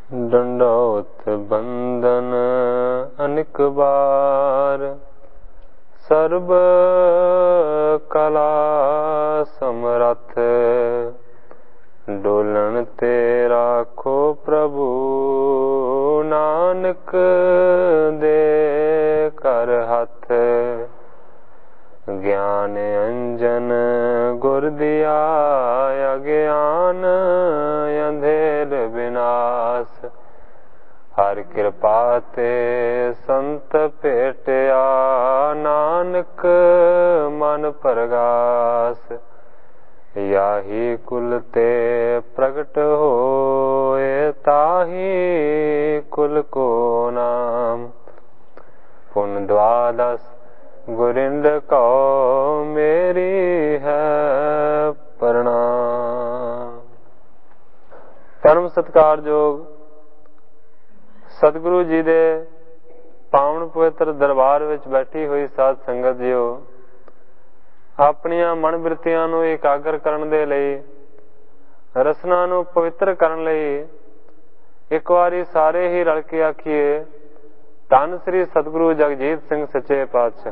ਡੰਡੋਤ ਬੰਦਨ ਅਨਿਕ ਬਾਰ, ਸਰਬ ਕਲਾ ਸਮਰੱਥ, ਡੋਲਣ ਤੇ ਰਾਖੋ ਪ੍ਰਭੂ, ਨਾਨਕ ਦੇ ਕਰ ਹੱਥ। ਗਿਆਨ ਅੰਜਨ ਗੁਰ ਦਿਆ, ਅਗਿਆਨ ਅੰਧੇਰ ਵਿਨਾਸ਼, ਹਰ ਕਿਰਪਾ ਤੇ ਸੰਤ ਭੇਟਿਆ, ਨਾਨਕ ਮਨ ਪਰਗਾਸ। ਯਾਹੀ ਕੁਲ ਤੇ ਪ੍ਰਗਟ ਹੋਏ, ਤਾਹੀ ਕੁਲ ਕੋ ਨਾਮ। ਪੁਨ ਦਵਾਦਸ ਗੁਰਿੰਦ ਕਉ, ਮੇਰੀ ਹੈ ਪ੍ਰਣਾਮ। ਪਰਮ ਸਤਿਕਾਰਯੋਗ ਸਤਿਗੁਰੂ ਜੀ ਦੇ ਪਾਵਨ ਪਵਿੱਤਰ ਦਰਬਾਰ ਵਿੱਚ ਬੈਠੀ ਹੋਈ ਸਾਧ ਸੰਗਤ ਜੀਓ, ਆਪਣੀਆਂ ਮਨ ਬਿਰਤੀਆਂ ਨੂੰ ਇਕਾਗਰ ਕਰਨ ਦੇ ਲਈ, ਰਸਨਾ ਨੂੰ ਪਵਿੱਤਰ ਕਰਨ ਲਈ ਇੱਕ ਵਾਰੀ ਸਾਰੇ ਹੀ ਰਲ ਕੇ ਆਖੀਏ, ਧੰਨ ਸ੍ਰੀ ਸਤਿਗੁਰੂ ਜਗਜੀਤ ਸਿੰਘ ਸੱਚੇ ਪਾਤਸ਼ਾਹ।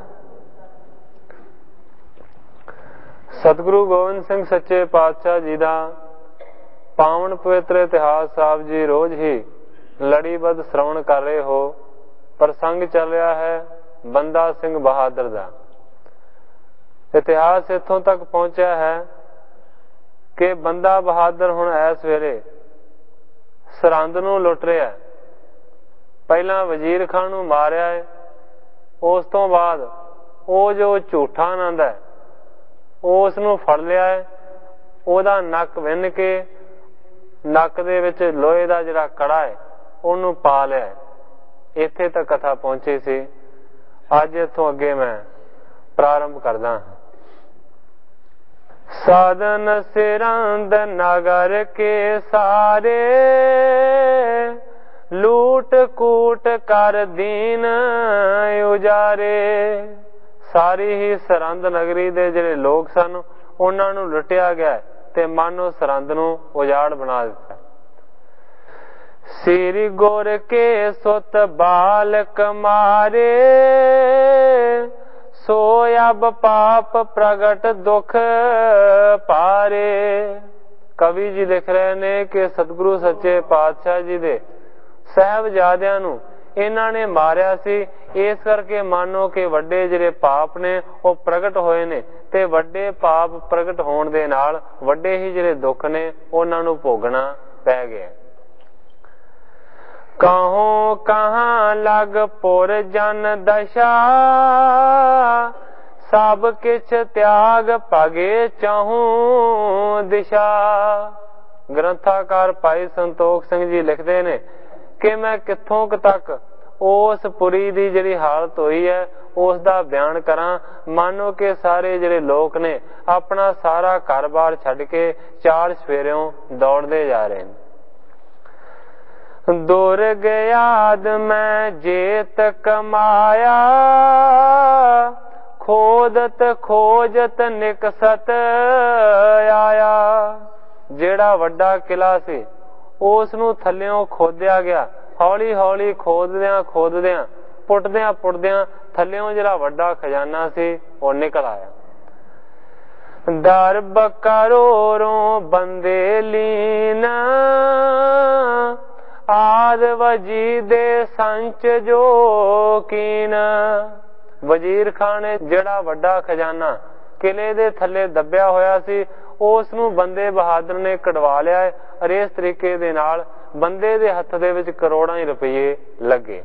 ਸਤਿਗੁਰੂ ਗੋਬਿੰਦ ਸਿੰਘ ਸੱਚੇ ਪਾਤਸ਼ਾਹ ਜੀ ਦਾ ਪਾਵਨ ਪਵਿੱਤਰ ਇਤਿਹਾਸ ਆਪ ਜੀ ਰੋਜ਼ ਹੀ ਲੜੀਬੱਧ ਸ਼੍ਰਵਣ ਕਰ ਰਹੇ ਹੋ। ਪ੍ਰਸੰਗ ਚੱਲ ਰਿਹਾ ਹੈ ਬੰਦਾ ਸਿੰਘ ਬਹਾਦਰ ਦਾ। ਇਤਿਹਾਸ ਇੱਥੋਂ ਤੱਕ ਪਹੁੰਚਿਆ ਹੈ ਕਿ ਬੰਦਾ ਬਹਾਦਰ ਹੁਣ ਇਸ ਵੇਲੇ ਸਰਹੰਦ ਨੂੰ ਲੁੱਟ ਰਿਹਾ ਹੈ। ਪਹਿਲਾਂ ਵਜ਼ੀਰ ਖਾਨ ਨੂੰ ਮਾਰਿਆ ਹੈ, ਉਸ ਤੋਂ ਬਾਅਦ ਉਹ ਜੋ ਝੂਠਾ ਆਨੰਦ ਹੈ ਉਸ ਨੂੰ ਫੜ ਲਿਆ ਹੈ, ਉਹਦਾ ਨੱਕ ਵਿੰਨ ਕੇ ਨੱਕ ਦੇ ਵਿੱਚ ਲੋਹੇ ਦਾ ਜਿਹੜਾ ਕੜਾ ਹੈ ਉਹਨੂੰ ਪਾ ਲਿਆ ਹੈ। ਇੱਥੇ ਤੱਕ ਕਥਾ ਪਹੁੰਚੀ ਸੀ। ਅੱਜ ਇੱਥੋਂ ਅੱਗੇ ਮੈਂ ਪ੍ਰਾਰੰਭ ਕਰਦਾ ਹਾਂ। ਸਾਧਨ ਸਿਰੰਦ ਨਗਰ ਕੇ ਸਾਰੇ, ਲੂਟ ਕੂਟ ਕਰ ਦੀਨ ਉਜਾਰੇ। ਸਾਰੀ ਹੀ ਸਰਹੰਦ ਨਗਰੀ ਦੇ ਜਿਹੜੇ ਲੋਕ ਸਨ ਉਹਨਾਂ ਨੂੰ ਲੁੱਟਿਆ ਗਿਆ ਤੇ ਮਾਨੋ ਸਰਹੰਦ ਨੂੰ ਉਜਾੜ ਬਣਾ ਦਿੱਤਾ। ਸ੍ਰੀ ਗੁਰ ਕੇ ਸੁਤ ਬਾਲਕ ਮਾਰੇ, ਸੋ ਅਬ ਪਾਪ ਪ੍ਰਗਟ ਦੁਖ ਪਾਰੇ। ਕਵੀ ਜੀ ਲਿਖ ਰਹੇ ਨੇ ਕਿ ਸਤਿਗੁਰੂ ਸੱਚੇ ਪਾਤਸ਼ਾਹ ਜੀ ਦੇ ਸਾਹਿਬਜ਼ਾਦਿਆਂ ਨੂੰ ਇਹਨਾਂ ਨੇ ਮਾਰਿਆ ਸੀ, ਇਸ ਕਰਕੇ ਮਾਨੋ ਕਿ ਵੱਡੇ ਜਿਹੜੇ ਪਾਪ ਨੇ ਉਹ ਪ੍ਰਗਟ ਹੋਏ ਨੇ, ਤੇ ਵੱਡੇ ਪਾਪ ਪ੍ਰਗਟ ਹੋਣ ਦੇ ਨਾਲ ਵੱਡੇ ਹੀ ਜਿਹੜੇ ਦੁੱਖ ਨੇ ਉਹਨਾਂ ਨੂੰ ਭੋਗਣਾ ਪੈ ਗਿਆ। ਕਹੋ ਕਹਾਂ ਲਗ ਪੁਰ ਜਨ ਦਸ਼ਾ, ਸਭ ਕਿਛ ਤਿਆਗ ਭਗੇ ਚਾਹੂੰ ਦਿਸ਼ਾ। ਗ੍ਰੰਥਾਕਾਰ ਭਾਈ ਸੰਤੋਖ ਸਿੰਘ ਜੀ ਲਿਖਦੇ ਨੇ ਕਿ ਮੈਂ ਕਿੱਥੋਂ ਤੱਕ ਉਸ ਪੁਰੀ ਦੀ ਜਿਹੜੀ ਹਾਲਤ ਹੋਈ ਹੈ ਉਸ ਦਾ ਬਿਆਨ ਕਰਾਂ। ਮਾਨੋ ਕਿ ਸਾਰੇ ਜਿਹੜੇ ਲੋਕ ਨੇ ਆਪਣਾ ਸਾਰਾ ਘਰ-ਬਾਰ ਛੱਡ ਕੇ ਚਾਰ ਸਵੇਰਿਓਂ ਦੌੜਦੇ ਜਾ ਰਹੇ ਨੇ। ਦੁਰਗ ਆਦ ਮੈਂ ਜੇਤ ਕਮਾਇਆ, ਖੋਦਤ ਖੋਜਤ ਨਿਕਸਤ ਆਇਆ। ਜਿਹੜਾ ਵੱਡਾ ਕਿਲਾ ਸੀ ਉਸ ਨੂੰ ਥੱਲਿਓਂ ਖੋਦਿਆ ਗਿਆ। ਹੌਲੀ ਹੌਲੀ ਖੋਦਦਿਆਂ ਪੁੱਟਦਿਆਂ ਥੱਲਿਓਂ ਜਿਹੜਾ ਵੱਡਾ ਖਜ਼ਾਨਾ ਸੀ ਉਹ ਨਿਕਲ ਆਇਆ। ਦਰਬ ਕਰੋੜੋਂ ਬੰਦੇ ਲੀਨ, ਆਦ ਵਜੀ ਦੇ ਸੰਚ ਜੋ ਕੀਨ। ਵਜ਼ੀਰ ਖਾਨ ਨੇ ਜਿਹੜਾ ਵੱਡਾ ਖਜ਼ਾਨਾ ਕਿਲੇ ਦੇ ਥੱਲੇ ਦੱਬਿਆ ਹੋਇਆ ਸੀ ਉਸ ਨੂੰ ਬੰਦੇ ਬਹਾਦਰ ਨੇ ਕਢਵਾ ਲਿਆ ਹੈ। ਔਰ ਇਸ ਤਰੀਕੇ ਦੇ ਨਾਲ ਬੰਦੇ ਦੇ ਹੱਥ ਦੇ ਵਿੱਚ ਕਰੋੜਾਂ ਹੀ ਰੁਪਏ ਲੱਗੇ।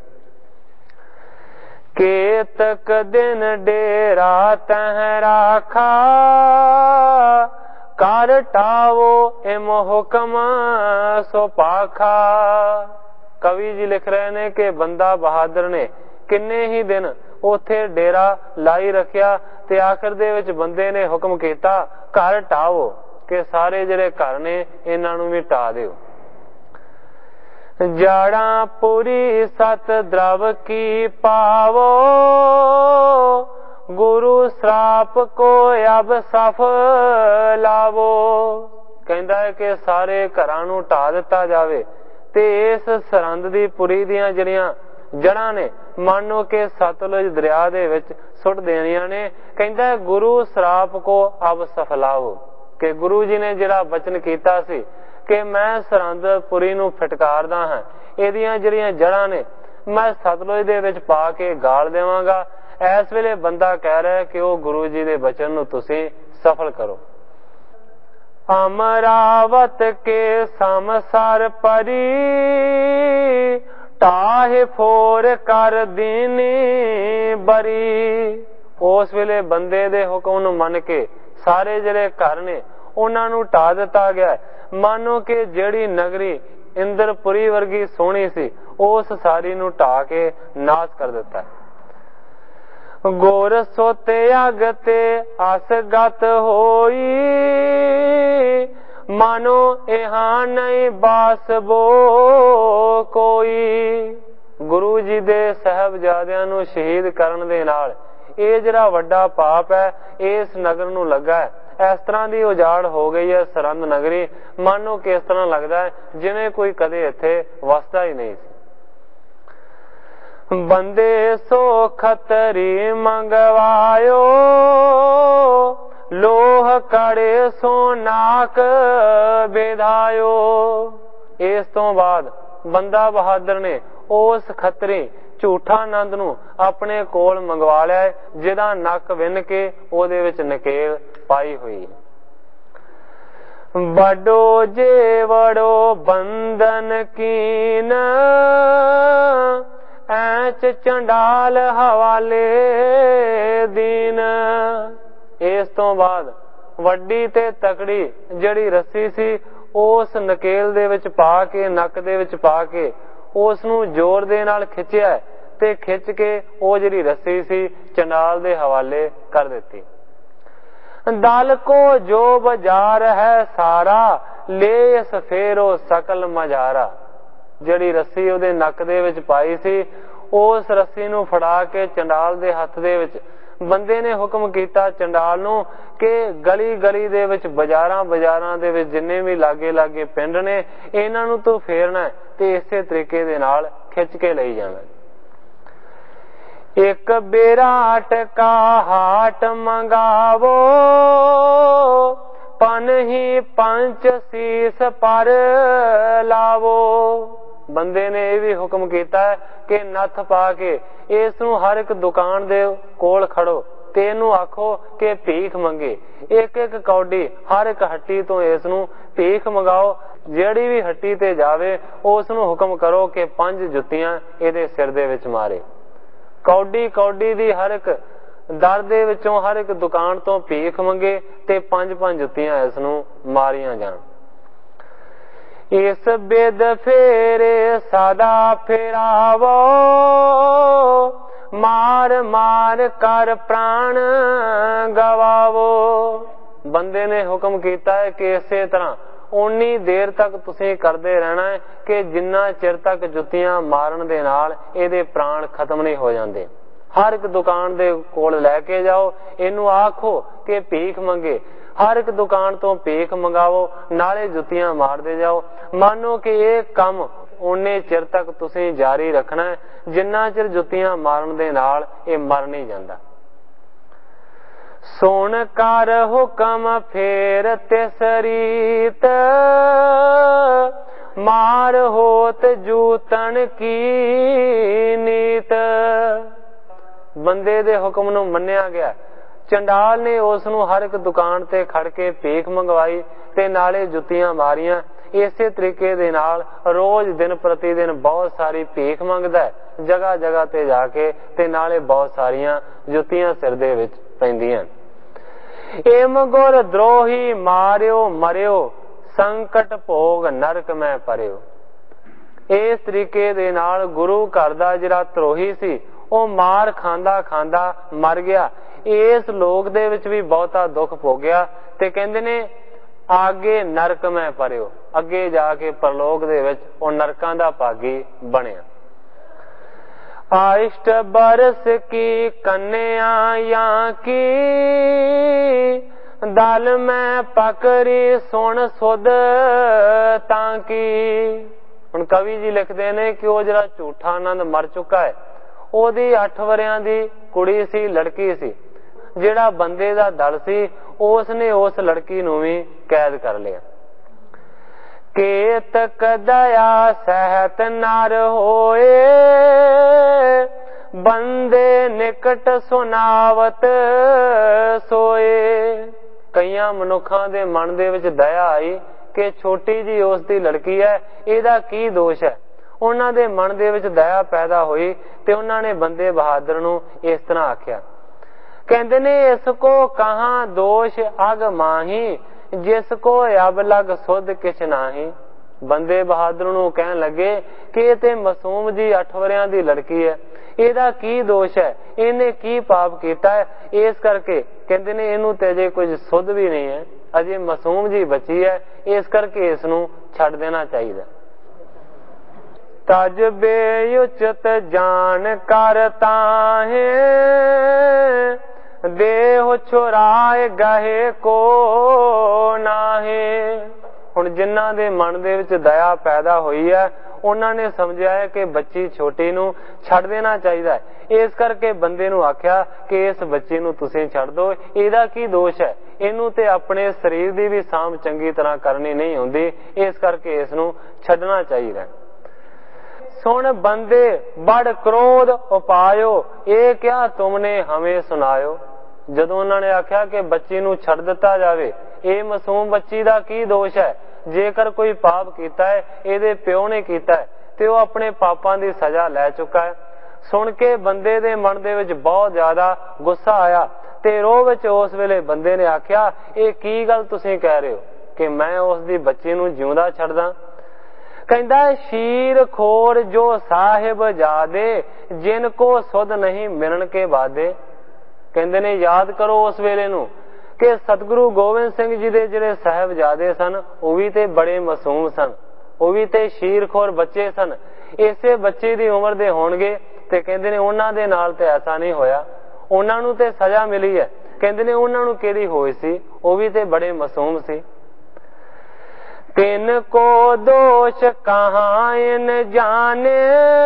ਕੇਤਕ ਦਿਨ ਡੇਰਾ ਤਹਿ ਰਾਖਾ, ਕਰ ਟਾਵੋ ਇਮ ਹੁਕਮ ਸੋ ਪਾਖਾ। ਕਵੀ ਜੀ ਲਿਖ ਰਹੇ ਨੇ ਕਿ ਬੰਦਾ ਬਹਾਦਰ ਨੇ ਕਿੰਨੇ ਹੀ ਦਿਨ ਉੱਥੇ ਡੇਰਾ ਲਾਈ ਰੱਖਿਆ ਤੇ ਆਖਰ ਦੇ ਵਿੱਚ ਬੰਦੇ ਨੇ ਹੁਕਮ ਕੀਤਾ ਘਰ ਢਾਵੋ, ਕਿ ਸਾਰੇ ਜਿਹੜੇ ਘਰ ਨੇ ਇਹਨਾਂ ਨੂੰ ਵੀ ਢਾ ਦਿਓ। ਜੜਾਂ ਪੁਰੀ ਸਤ ਦਰਵ ਕੀ ਪਾਵੋ, ਗੁਰੂ ਸਰਾਪ ਕੋ ਅਬ ਸਫ ਲਾਵੋ। ਕਹਿੰਦਾ ਹੈ ਕਿ ਸਾਰੇ ਘਰਾਂ ਨੂੰ ਢਾ ਦਿੱਤਾ ਜਾਵੇ ਤੇ ਇਸ ਸਰਹੰਦ ਦੀ ਪੁਰੀ ਦੀਆਂ ਜਿਹੜੀਆਂ ਜੜ੍ਹਾਂ ਨੇ ਮੰਨੋ ਕਿ ਸਤਲੁਜ ਦਰਿਆ ਦੇ ਵਿੱਚ ਸੁੱਟ ਦੇਣੀਆਂ ਨੇ। ਕਹਿੰਦਾ ਗੁਰੂ ਸਰਾਪ ਕੋ ਅਬ ਸਫਲਾਓ, ਕਿ ਗੁਰੂ ਜੀ ਨੇ ਜਿਹੜਾ ਬਚਨ ਕੀਤਾ ਸੀ ਕਿ ਮੈਂ ਸਰਹੰਦ ਪੁਰੀ ਨੂੰ ਫਟਕਾਰਦਾ ਹਾਂ, ਇਹਦੀਆਂ ਜਿਹੜੀਆਂ ਜੜ੍ਹਾਂ ਨੇ ਮੈਂ ਸਤਲੁਜ ਦੇ ਵਿੱਚ ਪਾ ਕੇ ਗਾਲ ਦੇਵਾਂਗਾ। ਇਸ ਵੇਲੇ ਬੰਦਾ ਕਹਿ ਰਿਹਾ ਕਿ ਉਹ ਗੁਰੂ ਜੀ ਦੇ ਬਚਨ ਨੂੰ ਤੁਸੀਂ ਸਫਲ ਕਰੋ। ਅਮਰਾਵਤ ਕੇ ਸਮਸਰ ਪਰੀ ਟਾਹੇ ਫੋਰ ਕਰ ਦੀਨੀ ਬਰੀ। ਉਸ ਵੇਲੇ ਬੰਦੇ ਦੇ ਹੁਕਮ ਨੂੰ ਮੰਨ ਕੇ ਸਾਰੇ ਜਿਹੜੇ ਘਰ ਨੇ ਉਹਨਾਂ ਨੂੰ ਢਾ ਦਿੱਤਾ ਗਿਆ। ਮਾਨੋ ਕਿ ਜਿਹੜੀ ਨਗਰੀ ਇੰਦਰਪੁਰੀ ਵਰਗੀ ਸੋਹਣੀ ਸੀ ਉਸ ਸਾਰੀ ਨੂੰ ਢਾ ਕੇ ਨਾਸ਼ ਕਰ ਦਿੱਤਾ। ਗੋਰ ਸੋਤੇ ਅਗ ਤੇ ਅਸਗਤ ਹੋਈ ਮਾਨੋ ਇਹਾਂ ਨਹੀਂ ਬਾਸਬੋ ਕੋਈ। ਗੁਰੂ ਜੀ ਦੇ ਸਾਹਿਬਜ਼ਾਦਿਆਂ ਨੂੰ ਸ਼ਹੀਦ ਕਰਨ ਦੇ ਨਾਲ ਇਹ ਜਿਹੜਾ ਵੱਡਾ ਪਾਪ ਹੈ ਇਸ ਨਗਰ ਨੂੰ ਲੱਗਾ ਹੈ। ਇਸ ਤਰ੍ਹਾਂ ਦੀ ਉਜਾੜ ਹੋ ਗਈ ਹੈ ਸਰਹੰਦ ਨਗਰੀ, ਮਾਨੋ ਕਿ ਇਸ ਤਰ੍ਹਾਂ ਲੱਗਦਾ ਹੈ ਜਿਵੇਂ ਕੋਈ ਕਦੇ ਇੱਥੇ ਵਸਦਾ ਹੀ ਨਹੀਂ ਸੀ। ਬੰਦੇ ਸੋ ਖਤਰੀ ਮੰਗਵਾਇਓ ਲੋਹ ਕੜੇ ਸੋ ਨਾਕ ਵਿਧਾਇਓ। ਇਸ ਤੋਂ ਬਾਅਦ ਬੰਦਾ ਬਹਾਦਰ ਨੇ ਉਸ ਖੱਤਰੀ ਝੂਠਾ ਨੰਦ ਨੂੰ ਆਪਣੇ ਕੋਲ ਮੰਗਵਾ ਲਿਆ, ਜਿਹਦਾ ਨੱਕ ਵਿੰਨ ਕੇ ਉਹਦੇ ਵਿੱਚ ਨਕੇਲ ਪਾਈ ਹੋਈ। ਵੱਡੋ ਜੇ ਵੜੋ ਬੰਧਨ ਕੀਨ ਐਚ ਚੰਡਾਲ ਹਵਾਲੇ ਦੀਨ। ਇਸ ਤੋਂ ਬਾਅਦ ਵੱਡੀ ਤੇ ਤਕੜੀ ਜਿਹੜੀ ਰੱਸੀ ਸੀ ਉਸ ਨਕੇਲ ਦੇ ਵਿੱਚ ਪਾ ਕੇ, ਨੱਕ ਦੇ ਵਿੱਚ ਪਾ ਕੇ ਉਸ ਨੂੰ ਜ਼ੋਰ ਦੇ ਨਾਲ ਖਿੱਚਿਆ ਤੇ ਖਿੱਚ ਕੇ ਉਹ ਜਿਹੜੀ ਰੱਸੀ ਸੀ ਚੰਡਾਲ ਦੇ ਹਵਾਲੇ ਕਰ ਦਿੱਤੀ। ਦਲ ਕੋ ਜੋ ਬਾਜ਼ਾਰ ਹੈ ਸਾਰਾ ਲੈ ਸਫੇਰੋ ਸਕਲ ਮਜ਼ਾਰਾ। ਜਿਹੜੀ ਰੱਸੀ ਉਹਦੇ ਨੱਕ ਦੇ ਵਿੱਚ ਪਾਈ ਸੀ ਉਸ ਰੱਸੀ ਨੂੰ ਫੜਾ ਕੇ ਚੰਡਾਲ ਦੇ ਹੱਥ ਦੇ ਵਿੱਚ ਬੰਦੇ ਨੇ ਹੁਕਮ ਕੀਤਾ ਚੰਡਾਲ ਨੂੰ ਕਿ ਗਲੀ ਗਲੀ ਦੇ ਵਿੱਚ ਬਾਜ਼ਾਰਾਂ ਦੇ ਵਿੱਚ ਜਿੰਨੇ ਵੀ ਲਾਗੇ ਲਾਗੇ ਪਿੰਡ ਨੇ ਇਹਨਾਂ ਨੂੰ ਤੂੰ ਫੇਰਨਾ ਤੇ ਇਸੇ ਤਰੀਕੇ ਦੇ ਨਾਲ ਖਿੱਚ ਕੇ ਲਈ ਜਾਣਾ। ਇੱਕ ਬੇਰਾਟ ਕਾ ਹਾਟ ਮੰਗਾਵੋ ਪਨ ਹੀ ਪੰਚ ਸੀਸ ਪਰ ਲਾਵੋ। ਬੰਦੇ ਨੇ ਇਹ ਵੀ ਹੁਕਮ ਕੀਤਾ ਕਿ ਨੱਥ ਪਾ ਕੇ ਇਸ ਨੂੰ ਹਰ ਇੱਕ ਦੁਕਾਨ ਦੇ ਕੋਲ ਖੜੋ ਤੇ ਇਹਨੂੰ ਆਖੋ ਕਿ ਭੀਖ ਮੰਗੇ। ਇੱਕ ਇੱਕ ਕੌਡੀ ਹਰ ਇੱਕ ਹੱਟੀ ਤੋਂ ਇਸ ਨੂੰ ਭੀਖ ਮੰਗਾਓ। ਜਿਹੜੀ ਵੀ ਹੱਟੀ ਤੇ ਜਾਵੇ ਉਸ ਨੂੰ ਹੁਕਮ ਕਰੋ ਕਿ 5 ਜੁੱਤੀਆਂ ਇਹਦੇ ਸਿਰ ਦੇ ਵਿੱਚ ਮਾਰੇ। ਕੌਡੀ ਕੌਡੀ ਦੀ ਹਰ ਇੱਕ ਦਰ ਦੇ ਵਿੱਚੋਂ ਹਰ ਇੱਕ ਦੁਕਾਨ ਤੋਂ ਭੀਖ ਮੰਗੇ ਤੇ 5-5 ਜੁੱਤੀਆਂ ਇਸ ਨੂੰ ਮਾਰੀਆਂ ਜਾਣ। ਇਸ ਬਿਦ ਫੇਰੇ ਸਦਾ ਫੇਰਾਵੋ ਮਾਰ ਮਾਰ ਕਰ ਪ੍ਰਾਣ ਗਵਾਵੋ। ਬੰਦੇ ਨੇ ਹੁਕਮ ਕੀਤਾ ਹੈ ਕਿ ਇਸੇ ਤਰ੍ਹਾਂ ਉਨੀ ਦੇਰ ਤੱਕ ਤੁਸੀਂ ਕਰਦੇ ਰਹਿਣਾ ਹੈ ਕਿ ਜਿੰਨਾ ਚਿਰ ਤੱਕ ਜੁੱਤੀਆਂ ਮਾਰਨ ਦੇ ਨਾਲ ਇਹਦੇ ਪ੍ਰਾਣ ਖਤਮ ਨਹੀਂ ਹੋ ਜਾਂਦੇ। ਹਰ ਇੱਕ ਦੁਕਾਨ ਦੇ ਕੋਲ ਲੈ ਕੇ ਜਾਓ, ਇਹਨੂੰ ਆਖੋ ਕਿ ਭੀਖ ਮੰਗੇ। ਹਰ ਇੱਕ ਦੁਕਾਨ ਤੋਂ ਭੀਖ ਮੰਗਾਵੋ, ਨਾਲੇ ਜੁੱਤੀਆਂ ਮਾਰਦੇ ਜਾਓ। ਮਾਨੋ ਕਿ ਇਹ ਕੰਮ ਉਨੇ ਚਿਰ ਤੱਕ ਤੁਸੀਂ ਜਾਰੀ ਰੱਖਣਾ ਹੈ ਜਿੰਨਾ ਚਿਰ ਜੁੱਤੀਆਂ ਮਾਰਨ ਦੇ ਨਾਲ ਇਹ ਮਰ ਨਹੀਂ ਜਾਂਦਾ। ਸੁਣ ਕਰ ਹੁਕਮ ਫੇਰ ਤਿਸ ਰੀਤ ਮਾਰ ਹੋਤ ਜੂਤਣ ਕੀ ਨੀਤ। ਬੰਦੇ ਦੇ ਹੁਕਮ ਨੂੰ ਮੰਨਿਆ ਗਿਆ। ਚੰਡਾਲ ਨੇ ਉਸ ਨੂੰ ਹਰ ਇੱਕ ਦੁਕਾਨ ਤੇ ਖੜ ਕੇ ਭੀਖ ਮੰਗਵਾਈ ਤੇ ਨਾਲੇ ਜੁੱਤੀਆਂ ਮਾਰੀਆਂ। ਇਸੇ ਤਰੀਕੇ ਦੇ ਨਾਲ ਰੋਜ਼ ਦਿਨ ਪ੍ਰਤੀ ਦਿਨ ਬਹੁਤ ਸਾਰੀ ਭੀਖ ਮੰਗਦਾ ਹੈ ਜਗ੍ਹਾ ਜਗ੍ਹਾ ਤੇ ਜਾ ਕੇ ਤੇ ਨਾਲੇ ਬਹੁਤ ਸਾਰੀਆਂ ਜੁੱਤੀਆਂ ਸਿਰ ਦੇ ਵਿੱਚ ਪੈਂਦੀਆਂ। ਏਮ ਗੁਰ ਦਰੋਹੀ ਮਾਰਿਓ ਮਰਿਓ ਸੰਕਟ ਭੋਗ ਨਰਕ ਮੈਂ ਪਰਿਓ। ਇਸ ਤਰੀਕੇ ਦੇ ਨਾਲ ਗੁਰੂ ਘਰ ਦਾ ਜਿਹੜਾ ਧਰੋਹੀ ਸੀ ਉਹ ਮਾਰ ਖਾਂਦਾ ਖਾਂਦਾ ਮਰ ਗਿਆ। ਇਸ ਲੋਕ ਦੇ ਵਿੱਚ ਵੀ ਬਹੁਤਾ ਦੁੱਖ ਭੋਗਿਆ ਤੇ ਕਹਿੰਦੇ ਨੇ ਆਗੇ ਨਰਕ ਮੈਂ ਪਰਿਓ, ਅੱਗੇ ਜਾ ਕੇ ਪਰਲੋਕ ਦੇ ਵਿੱਚ ਉਹ ਨਰਕਾਂ ਦਾ ਭਾਗੀ ਬਣਿਆ। ਆਇਸ਼ਟ ਬਰਸ ਕੀ ਕੰਨਿਆ ਕੀ ਦਲ ਮੈਂ ਪਕੜੀ ਸੁਣ ਸੁਧ ਤਾਂ ਕੀ। ਹੁਣ ਕਵੀ ਜੀ ਲਿਖਦੇ ਨੇ ਕਿ ਉਹ ਜਿਹੜਾ ਝੂਠਾ ਆਨੰਦ ਮਰ ਚੁੱਕਾ ਹੈ, ਉਹਦੀ 8 ਵਰਿਆਂ ਦੀ ਕੁੜੀ ਸੀ, ਲੜਕੀ ਸੀ। ਜਿਹੜਾ ਬੰਦੇ ਦਾ ਦਲ ਸੀ ਉਸ ਨੇ ਉਸ ਲੜਕੀ ਨੂੰ ਵੀ ਕੈਦ ਕਰ ਲਿਆ। ਕੇਤਕ ਦਇਆ ਸਹਿਤ ਨਰ ਹੋਏ, ਬੰਦੇ ਨਿਕਟ ਸੁਨਾਵਤ ਸੋਏ। ਕਈਆਂ ਮਨੁੱਖਾਂ ਦੇ ਮਨ ਦੇ ਵਿੱਚ ਦਇਆ ਆਈ ਕਿ ਛੋਟੀ ਜੀ ਉਸ ਦੀ ਲੜਕੀ ਹੈ, ਇਹਦਾ ਕੀ ਦੋਸ਼ ਹੈ। ਉਹਨਾਂ ਦੇ ਮਨ ਦੇ ਵਿੱਚ ਦਇਆ ਪੈਦਾ ਹੋਈ ਤੇ ਉਹਨਾਂ ਨੇ ਬੰਦੇ ਬਹਾਦਰ ਨੂੰ ਇਸ ਤਰ੍ਹਾਂ ਆਖਿਆ। ਕਹਿੰਦੇ ਨੇ ਇਸ ਕੋ ਕਹਾਂ ਦੋਸ਼ ਅਗ ਮਾਹੀ, ਜਿਸ ਕੋ ਅਬ ਲਗ ਸੁਧ ਕਿਛ ਨਾਹੀ। ਬੰਦੇ ਬਹਾਦਰ ਨੂੰ ਕਹਿਣ ਲੱਗੇ ਕਿ ਇਹ ਤੇ ਮਾਸੂਮ ਜੀ 8 ਵਰਿਆਂ ਦੀ ਲੜਕੀ ਹੈ, ਇਹਦਾ ਕੀ ਦੋਸ਼ ਹੈ, ਇਹਨੇ ਕੀ ਪਾਪ ਕੀਤਾ ਹੈ। ਇਸ ਕਰਕੇ ਕਹਿੰਦੇ ਨੇ ਇਹਨੂੰ ਤੇ ਅਜੇ ਕੁਝ ਸੁਧ ਵੀ ਨਹੀਂ ਹੈ, ਅਜੇ ਮਾਸੂਮ ਜੀ ਬੱਚੀ ਹੈ, ਇਸ ਕਰਕੇ ਇਸ ਨੂੰ ਛੱਡ ਦੇਣਾ ਚਾਹੀਦਾ। ਤਜ ਬੇਉਚਿਤ ਜਾਣ ਕਰ ਤਾਹੇ, ਦੇਹ ਛੁਰਾਏ ਗਹੇ ਕੋ ਨਾਹੇ। ਹੁਣ ਜਿਨ੍ਹਾਂ ਦੇ ਮਨ ਦੇ ਵਿੱਚ ਦਇਆ ਪੈਦਾ ਹੋਈ ਹੈ, ਉਹਨਾਂ ਨੇ ਸਮਝਿਆ ਹੈ ਕਿ ਬੱਚੀ ਛੋਟੀ ਨੂੰ ਛੱਡ ਦੇਣਾ ਚਾਹੀਦਾ ਹੈ। ਇਸ ਕਰਕੇ ਬੰਦੇ ਨੂੰ ਆਖਿਆ ਕਿ ਇਸ ਬੱਚੀ ਨੂੰ ਤੁਸੀਂ ਛੱਡ ਦਿਓ, ਇਹਦਾ ਕੀ ਦੋਸ਼ ਹੈ, ਇਹਨੂੰ ਤੇ ਆਪਣੇ ਸਰੀਰ ਦੀ ਵੀ ਸਾਂਭ ਚੰਗੀ ਤਰ੍ਹਾਂ ਕਰਨੀ ਨਹੀਂ ਹੁੰਦੀ, ਇਸ ਕਰਕੇ ਇਸ ਨੂੰ ਛੱਡਣਾ ਚਾਹੀਦਾ। ਸੁਣ ਬੰਦੇ ਬੜ ਕ੍ਰੋਧ ਉਪਾਇਓ, ਇਹ ਕਿਆ ਤੁਮਨੇ ਹਮੇ ਸੁਣਾਇਓ। ਜਦੋਂ ਉਹਨਾਂ ਨੇ ਆਖਿਆ ਕਿ ਬੱਚੀ ਨੂੰ ਛੱਡ ਦਿੱਤਾ ਜਾਵੇ, ਇਹ ਮਾਸੂਮ ਬੱਚੀ ਦਾ ਕੀ ਦੋਸ਼ ਹੈ, ਜੇਕਰ ਕੋਈ ਪਾਪ ਕੀਤਾ ਹੈ ਇਹਦੇ ਪਿਓ ਨੇ ਕੀਤਾ ਹੈ ਤੇ ਉਹ ਆਪਣੇ ਪਾਪਾਂ ਦੀ ਸਜ਼ਾ ਲੈ ਚੁੱਕਾ ਹੈ। ਸੁਣ ਕੇ ਬੰਦੇ ਦੇ ਮਨ ਦੇ ਵਿੱਚ ਬਹੁਤ ਜ਼ਿਆਦਾ ਗੁੱਸਾ ਆਇਆ ਤੇ ਰੋਹ ਵਿੱਚ ਉਸ ਵੇਲੇ ਬੰਦੇ ਨੇ ਆਖਿਆ, ਇਹ ਕੀ ਗੱਲ ਤੁਸੀਂ ਕਹਿ ਰਹੇ ਹੋ ਕਿ ਮੈਂ ਉਸ ਦੀ ਬੱਚੀ ਨੂੰ ਜਿਉਂਦਾ ਛੱਡਦਾ। ਕਹਿੰਦਾ ਸ਼ੀਰ ਖੋਰ ਜੋ ਸਾਹਿਬ ਜਾਦੇ, ਜਿਨ ਕੋ ਸੁਧ ਨਹੀਂ ਮਿਲਣ ਕੇ ਬਾਦੇ। ਕਹਿੰਦੇ ਨੇ ਯਾਦ ਕਰੋ ਉਸ ਵੇਲੇ ਨੂੰ ਕਿ ਸਤਿਗੁਰੂ ਗੋਬਿੰਦ ਸਿੰਘ ਜੀ ਦੇ ਜਿਹੜੇ ਸਾਹਿਬਜ਼ਾਦੇ ਸਨ ਉਹ ਵੀ ਤੇ ਬੜੇ ਮਾਸੂਮ ਸਨ, ਉਹ ਵੀ ਤੇ ਸ਼ੀਰਖੋਰ ਬੱਚੇ ਸਨ। ਇਸੇ ਬੱਚੇ ਦੀ ਉਮਰ ਦੇ ਹੋਣਗੇ ਤੇ ਕਹਿੰਦੇ ਨੇ ਉਹਨਾਂ ਦੇ ਨਾਲ ਤੇ ਐਸਾ ਨਹੀਂ ਹੋਇਆ, ਉਹਨਾਂ ਨੂੰ ਤੇ ਸਜ਼ਾ ਮਿਲੀ ਹੈ। ਕਹਿੰਦੇ ਨੇ ਉਹਨਾਂ ਨੂੰ ਕਿਹੜੀ ਹੋਈ ਸੀ, ਉਹ ਵੀ ਤੇ ਬੜੇ ਮਾਸੂਮ ਸੀ। ਤਿਨ ਕੋ ਦੋਸ਼ ਕਹਾਂ ਇਨ ਜਾਣੇ,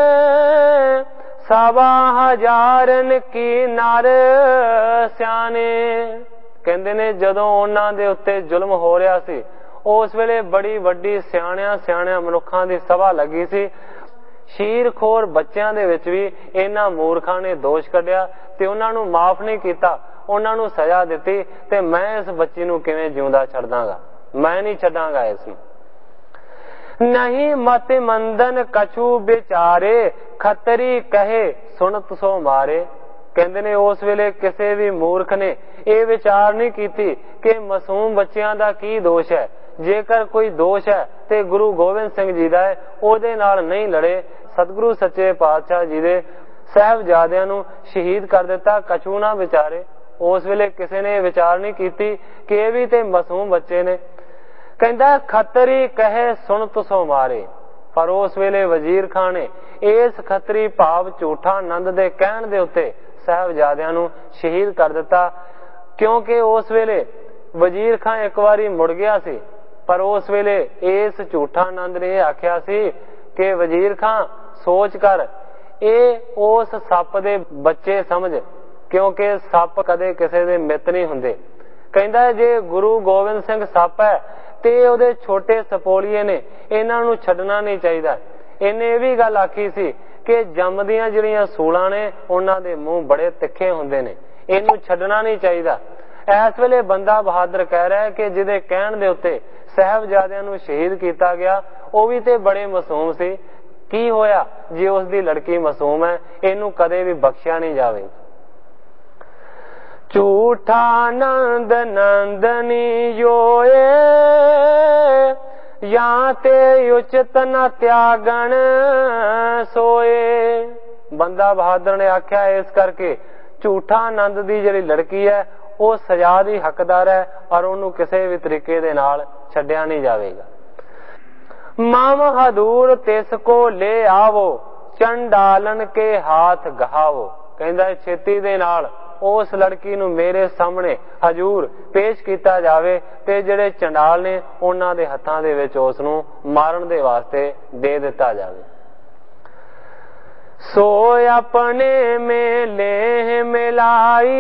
ਸਵਾ ਹਜ਼ਾਰਨ ਕੀ ਨਰ ਸਿਆਣੇ। ਕਹਿੰਦੇ ਨੇ ਜਦੋਂ ਉਹਨਾਂ ਦੇ ਉੱਤੇ ਜ਼ੁਲਮ ਹੋ ਰਿਹਾ ਸੀ, ਉਸ ਵੇਲੇ ਬੜੀ ਵੱਡੀ ਸਿਆਣਿਆਂ ਮਨੁੱਖਾਂ ਦੀ ਸਭਾ ਲੱਗੀ ਸੀ। ਸ਼ੀਰਖੋਰ ਬੱਚਿਆਂ ਦੇ ਵਿੱਚ ਵੀ ਇਹਨਾਂ ਮੂਰਖਾਂ ਨੇ ਦੋਸ਼ ਕੱਢਿਆ ਤੇ ਉਹਨਾਂ ਨੂੰ ਮਾਫ ਨਹੀਂ ਕੀਤਾ, ਉਹਨਾਂ ਨੂੰ ਸਜ਼ਾ ਦਿੱਤੀ। ਤੇ ਮੈਂ ਇਸ ਬੱਚੀ ਨੂੰ ਕਿਵੇਂ ਜਿਉਂਦਾ ਛੱਡ ਦਾਂਗਾ, ਮੈਂ ਨਹੀਂ ਛੱਡਾਂਗਾ ਇਸ ਨੂੰ। ਨਹੀਂ ਮਤ ਮੰਦਨ ਕਛੂ ਵਿਚਾਰੇ, ਖੱਤਰੀ ਕਹੇ ਸੁਣਤ ਸੋ ਮਾਰੇ। ਕਹਿੰਦੇ ਨੇ ਉਸ ਵੇਲੇ ਕਿਸੇ ਵੀ ਮੂਰਖ ਨੇ ਇਹ ਵਿਚਾਰ ਨਹੀਂ ਕੀਤੀ ਕਿ ਮਾਸੂਮ ਬੱਚਿਆਂ ਦਾ ਕੀ ਦੋਸ਼ ਹੈ। ਜੇਕਰ ਕੋਈ ਦੋਸ਼ ਹੈ ਤੇ ਗੁਰੂ ਗੋਬਿੰਦ ਸਿੰਘ ਜੀ ਦਾ ਹੈ, ਉਹਦੇ ਨਾਲ ਨਹੀਂ ਲੜੇ। ਸਤਿਗੁਰੂ ਸੱਚੇ ਪਾਤਸ਼ਾਹ ਜੀ ਦੇ ਸਾਹਿਬਜ਼ਾਦਿਆਂ ਨੂੰ ਸ਼ਹੀਦ ਕਰ ਦਿੱਤਾ, ਕਛੂ ਨਾ ਵਿਚਾਰੇ। ਉਸ ਵੇਲੇ ਕਿਸੇ ਨੇ ਵਿਚਾਰ ਨਹੀਂ ਕੀਤੀ ਕਿ ਇਹ ਵੀ ਤੇ ਮਾਸੂਮ ਬੱਚੇ ਨੇ। ਕਹਿੰਦਾ ਖੱਤਰੀ ਕਹੇ ਸੁਣਤ ਸੋ ਮਾਰੇ। ਪਰ ਉਸ ਵੇਲੇ ਵਜ਼ੀਰ ਖਾਨ ਨੇ ਇਸ ਖੱਤਰੀ ਭਾਵ ਝੂਠਾ ਆਨੰਦ ਦੇ ਕਹਿਣ ਦੇ ਉੱਤੇ ਸਾਹਿਬਜ਼ਾਦਿਆਂ ਨੂੰ ਸ਼ਹੀਦ ਕਰ ਦਿੱਤਾ। ਕਿਉਂਕਿ ਉਸ ਵੇਲੇ ਵਜ਼ੀਰ ਖਾਨ ਇੱਕ ਵਾਰੀ ਮੁੜ ਗਿਆ ਸੀ, ਪਰ ਉਸ ਵੇਲੇ ਇਸ ਝੂਠਾ ਆਨੰਦ ਨੇ ਆਖਿਆ ਸੀ ਕਿ ਵਜ਼ੀਰ ਖਾਨ ਸੋਚ ਕਰ, ਇਹ ਉਸ ਸੱਪ ਦੇ ਬੱਚੇ ਸਮਝ, ਕਿਉਂਕਿ ਸੱਪ ਕਦੇ ਕਿਸੇ ਦੇ ਮਿੱਤ ਨਹੀਂ ਹੁੰਦੇ। ਕਹਿੰਦਾ ਜੇ ਗੁਰੂ ਗੋਬਿੰਦ ਸਿੰਘ ਸੱਪ ਹੈ ਤੇ ਉਹਦੇ ਛੋਟੇ ਸਪੋਲੀਏ ਨੇ, ਇਹਨਾਂ ਨੂੰ ਛੱਡਣਾ ਨਹੀਂ ਚਾਹੀਦਾ। ਇਹਨੇ ਇਹ ਵੀ ਗੱਲ ਆਖੀ ਸੀ ਕਿ ਜੰਮਦੀਆਂ ਜਿਹੜੀਆਂ ਸੂਲਾਂ ਨੇ ਉਹਨਾਂ ਦੇ ਮੂੰਹ ਬੜੇ ਤਿੱਖੇ ਹੁੰਦੇ ਨੇ, ਇਹਨੂੰ ਛੱਡਣਾ ਨਹੀਂ ਚਾਹੀਦਾ। ਇਸ ਵੇਲੇ ਬੰਦਾ ਬਹਾਦਰ ਕਹਿ ਰਿਹਾ ਕਿ ਜਿਹਦੇ ਕਹਿਣ ਦੇ ਉੱਤੇ ਸਾਹਿਬਜ਼ਾਦਿਆਂ ਨੂੰ ਸ਼ਹੀਦ ਕੀਤਾ ਗਿਆ, ਉਹ ਵੀ ਤੇ ਬੜੇ ਮਾਸੂਮ ਸੀ। ਕੀ ਹੋਇਆ ਜੇ ਉਸ ਦੀ ਲੜਕੀ ਮਾਸੂਮ ਹੈ, ਇਹਨੂੰ ਕਦੇ ਵੀ ਬਖਸ਼ਿਆ ਨਹੀਂ ਜਾਵੇ। ਝੂਠਾ ਨੰਦ ਨੰਦਨੀ ਜੋਏ, ਜਾਂ ਤੇ ਉਚਿਤ ਨ ਤਿਆਗਣ ਸੋਏ। ਬੰਦਾ ਬਹਾਦਰ ਨੇ ਆਖਿਆ ਇਸ ਕਰਕੇ ਝੂਠਾ ਆਨੰਦ ਦੀ ਜਿਹੜੀ ਲੜਕੀ ਹੈ ਉਹ ਸਜ਼ਾ ਦੀ ਹੱਕਦਾਰ ਹੈ, ਔਰ ਉਹਨੂੰ ਕਿਸੇ ਵੀ ਤਰੀਕੇ ਦੇ ਨਾਲ ਛੱਡਿਆ ਨਹੀਂ ਜਾਵੇਗਾ। ਮਮ ਹਦੂਰ ਤਿਸ ਕੋ ਲੈ ਆਵੋ, ਚੰਡਾਲਨ ਕੇ ਹਾਥ ਗਹਾਵੋ। ਕਹਿੰਦਾ ਛੇਤੀ ਦੇ ਨਾਲ ਉਸ ਲੜਕੀ ਨੂੰ ਮੇਰੇ ਸਾਹਮਣੇ ਹਜ਼ੂਰ ਪੇਸ਼ ਕੀਤਾ ਜਾਵੇ ਤੇ ਜਿਹੜੇ ਚੰਡਾਲ ਨੇ ਉਹਨਾਂ ਦੇ ਹੱਥਾਂ ਦੇ ਵਿੱਚ ਉਸ ਨੂੰ ਮਾਰਨ ਦੇ ਵਾਸਤੇ ਦੇ ਦਿੱਤਾ ਜਾਵੇ। ਸੋ ਆਪਣੇ ਮੇਲੇ ਮਿਲਾਈ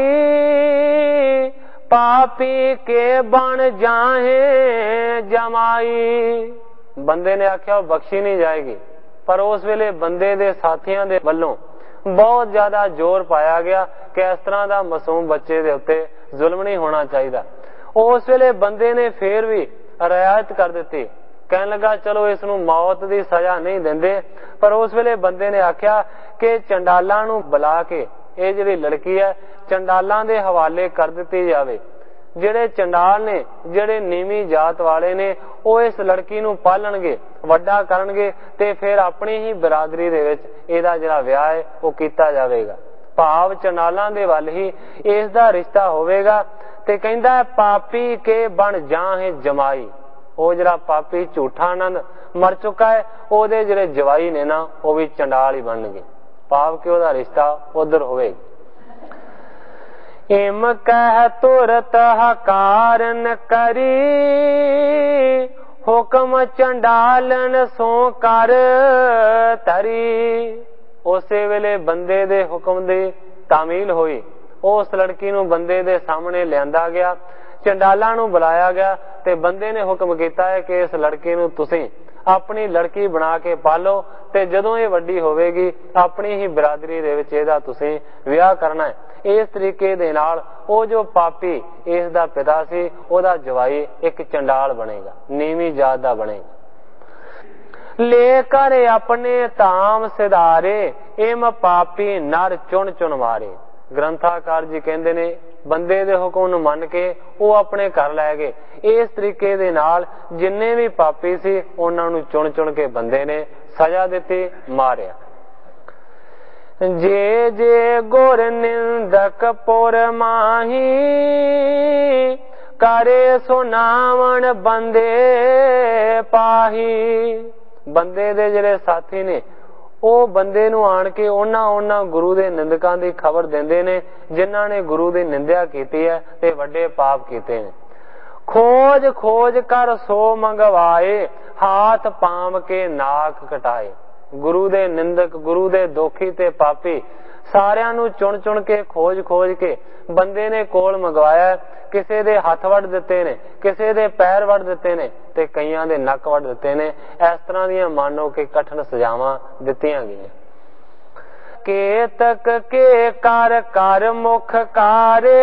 ਪਾਪੀ ਕੇ ਬਣ ਜਾਹੇ ਜਮਾਈ। ਬੰਦੇ ਨੇ ਆਖਿਆ ਉਹ ਬਖਸ਼ੀ ਨਹੀਂ ਜਾਏਗੀ, ਪਰ ਉਸ ਵੇਲੇ ਬੰਦੇ ਦੇ ਸਾਥੀਆਂ ਦੇ ਵੱਲੋਂ ਬਹੁਤ ਜ਼ਿਆਦਾ ਜ਼ੋਰ ਪਾਇਆ ਗਿਆ ਕਿ ਇਸ ਤਰ੍ਹਾਂ ਦਾ ਮਾਸੂਮ ਬੱਚੇ ਦੇ ਉੱਤੇ ਜ਼ੁਲਮ ਨਹੀਂ ਹੋਣਾ ਚਾਹੀਦਾ। ਉਸ ਵੇਲੇ ਬੰਦੇ ਨੇ ਫੇਰ ਵੀ ਰਿਆਇਤ ਕਰ ਦਿੱਤੀ, ਕਹਿਣ ਲੱਗਾ ਚਲੋ ਇਸ ਨੂੰ ਮੌਤ ਦੀ ਸਜ਼ਾ ਨਹੀਂ ਦਿੰਦੇ, ਪਰ ਉਸ ਵੇਲੇ ਬੰਦੇ ਨੇ ਆਖਿਆ ਕਿ ਚੰਡਾਲਾਂ ਨੂੰ ਬੁਲਾ ਕੇ ਇਹ ਜਿਹੜੀ ਲੜਕੀ ਹੈ ਚੰਡਾਲਾਂ ਦੇ ਹਵਾਲੇ ਕਰ ਦਿੱਤੀ ਜਾਵੇ। ਜਿਹੜੇ ਚੰਡਾਲ ਨੇ, ਜਿਹੜੇ ਨੀਵੀਂ ਜਾਤ ਵਾਲੇ ਨੇ, ਉਹ ਇਸ ਲੜਕੀ ਨੂੰ ਪਾਲਣਗੇ, ਵੱਡਾ ਕਰਨਗੇ ਤੇ ਫਿਰ ਆਪਣੀ ਹੀ ਬਰਾਦਰੀ ਦੇ ਵਿੱਚ ਇਹਦਾ ਜਿਹੜਾ ਵਿਆਹ ਹੈ ਉਹ ਕੀਤਾ ਜਾਵੇਗਾ। ਭਾਵ ਚੰਡਾਲਾਂ ਦੇ ਵੱਲ ਹੀ ਇਸ ਦਾ ਰਿਸ਼ਤਾ ਹੋਵੇਗਾ। ਤੇ ਕਹਿੰਦਾ ਪਾਪੀ ਕੇ ਬਣ ਜਾਹੇ ਜਮਾਈ। ਉਹ ਜਿਹੜਾ ਪਾਪੀ ਝੂਠਾ ਆਨੰਦ ਮਰ ਚੁੱਕਾ ਹੈ ਉਹਦੇ ਜਿਹੜੇ ਜਵਾਈ ਨੇ ਨਾ ਉਹ ਵੀ ਚੰਡਾਲ ਹੀ ਬਣਨਗੇ, ਭਾਵ ਕਿ ਉਹਦਾ ਰਿਸ਼ਤਾ ਉਧਰ ਹੋਵੇਗਾ। ਇਮ ਕਹਿ ਤੁਰਤ ਹਕਾਰਨ ਕਰੀ ਹੁਕਮ ਚੰਡਾਲਨ ਸੋ ਕਰ ਤਰੀ। ਉਸੇ ਵੇਲੇ ਬੰਦੇ ਦੇ ਹੁਕਮ ਦੀ ਤਾਮੀਲ ਹੋਈ, ਉਸ ਲੜਕੀ ਨੂੰ ਬੰਦੇ ਦੇ ਸਾਹਮਣੇ ਲਿਆਂਦਾ ਗਿਆ, ਚੰਡਾਲਾਂ ਨੂੰ ਬੁਲਾਇਆ ਗਿਆ ਤੇ ਬੰਦੇ ਨੇ ਹੁਕਮ ਕੀਤਾ ਹੈ ਕਿ ਇਸ ਲੜਕੀ ਨੂੰ ਤੁਸੀਂ ਆਪਣੀ ਲੜਕੀ ਬਣਾ ਕੇ ਪਾਲੋ ਤੇ ਜਦੋਂ ਇਹ ਵੱਡੀ ਹੋਵੇਗੀ ਆਪਣੀ ਹੀ ਬਰਾਦਰੀ ਦੇ ਵਿੱਚ ਇਹਦਾ ਤੁਸੀਂ ਵਿਆਹ ਕਰਨਾ ਹੈ। ਇਸ ਤਰੀਕੇ ਦੇ ਨਾਲ ਉਹ ਜੋ ਪਾਪੀ ਇਸ ਦਾ ਪਿਤਾ ਸੀ ਉਹਦਾ ਜਵਾਈ ਇੱਕ ਚੰਡਾਲ ਬਣੇਗਾ, ਨੀਵੀਂ ਜਾਤ ਦਾ ਬਣੇਗਾ। ਲੈ ਕਰ ਆਪਣੇ ਧਾਮ ਸਿਧਾਰੇ ਇਮ ਪਾਪੀ ਨਰ ਚੁਣ ਚੁਣ ਮਾਰੇ। ਗ੍ਰੰਥਾਕਾਰ ਜੀ ਕਹਿੰਦੇ ਨੇ ਬੰਦੇ ਦੇ ਹੁਕਮ ਨੂੰ ਮੰਨ ਕੇ ਉਹ ਆਪਣੇ ਘਰ ਲੈ ਗਏ। ਇਸ ਤਰੀਕੇ ਦੇ ਨਾਲ ਜਿੰਨੇ ਵੀ ਪਾਪੀ ਸੀ ਉਹਨਾਂ ਨੂੰ ਚੁਣ ਚੁਣ ਕੇ ਬੰਦੇ ਨੇ ਸਜ਼ਾ ਦਿੱਤੀ, ਮਾਰਿਆ। ਜੇ ਜੇ ਗੁਰ ਨਿੰਦਕ ਪੁਰ ਮਾਹੀ ਕਰੇ ਸੁਨਾਵਣ ਬੰਦੇ ਪਾਹੀ। ਬੰਦੇ ਦੇ ਜਿਹੜੇ ਸਾਥੀ ਨੇ ਉਹ ਬੰਦੇ ਨੂੰ ਆਣ ਕੇ ਉਹਨਾਂ ਗੁਰੂ ਦੇ ਨਿੰਦਕਾਂ ਦੀ ਖਬਰ ਦਿੰਦੇ ਨੇ ਜਿਨ੍ਹਾਂ ਨੇ ਗੁਰੂ ਦੀ ਨਿੰਦਿਆ ਕੀਤੀ ਹੈ ਤੇ ਵੱਡੇ ਪਾਪ ਕੀਤੇ ਨੇ। ਖੋਜ ਖੋਜ ਕਰ ਸੋ ਮੰਗਵਾਏ ਹਾਥ ਪਾਮ ਕੇ ਨਾਕ ਕਟਾਏ। ਗੁਰੂ ਦੇ ਨਿੰਦਕ, ਗੁਰੂ ਦੇ ਦੋਖੀ ਤੇ ਪਾਪੀ ਸਾਰਿਆਂ ਨੂੰ ਚੁਣ ਚੁਣ ਕੇ ਖੋਜ ਖੋਜ ਕੇ ਬੰਦੇ ਨੇ ਕੋਲ ਮੰਗਵਾਇਆ। ਕਿਸੇ ਦੇ ਹੱਥ ਵੱਢ ਦਿੱਤੇ ਨੇ, ਕਿਸੇ ਦੇ ਪੈਰ ਵੱਢ ਦਿੱਤੇ ਨੇ ਤੇ ਕਈਆਂ ਦੇ ਨੱਕ ਵੱਢ ਦਿੱਤੇ ਨੇ। ਇਸ ਤਰ੍ਹਾਂ ਦੀਆਂ ਮਾਨੋ ਕਿ ਕਠਿਨ ਸਜ਼ਾਵਾਂ ਦਿੱਤੀਆਂ ਗਈਆਂ। ਕੇਤਕ ਕੇ ਕਰ ਕਰ ਮੁਖ ਕਾਰੇ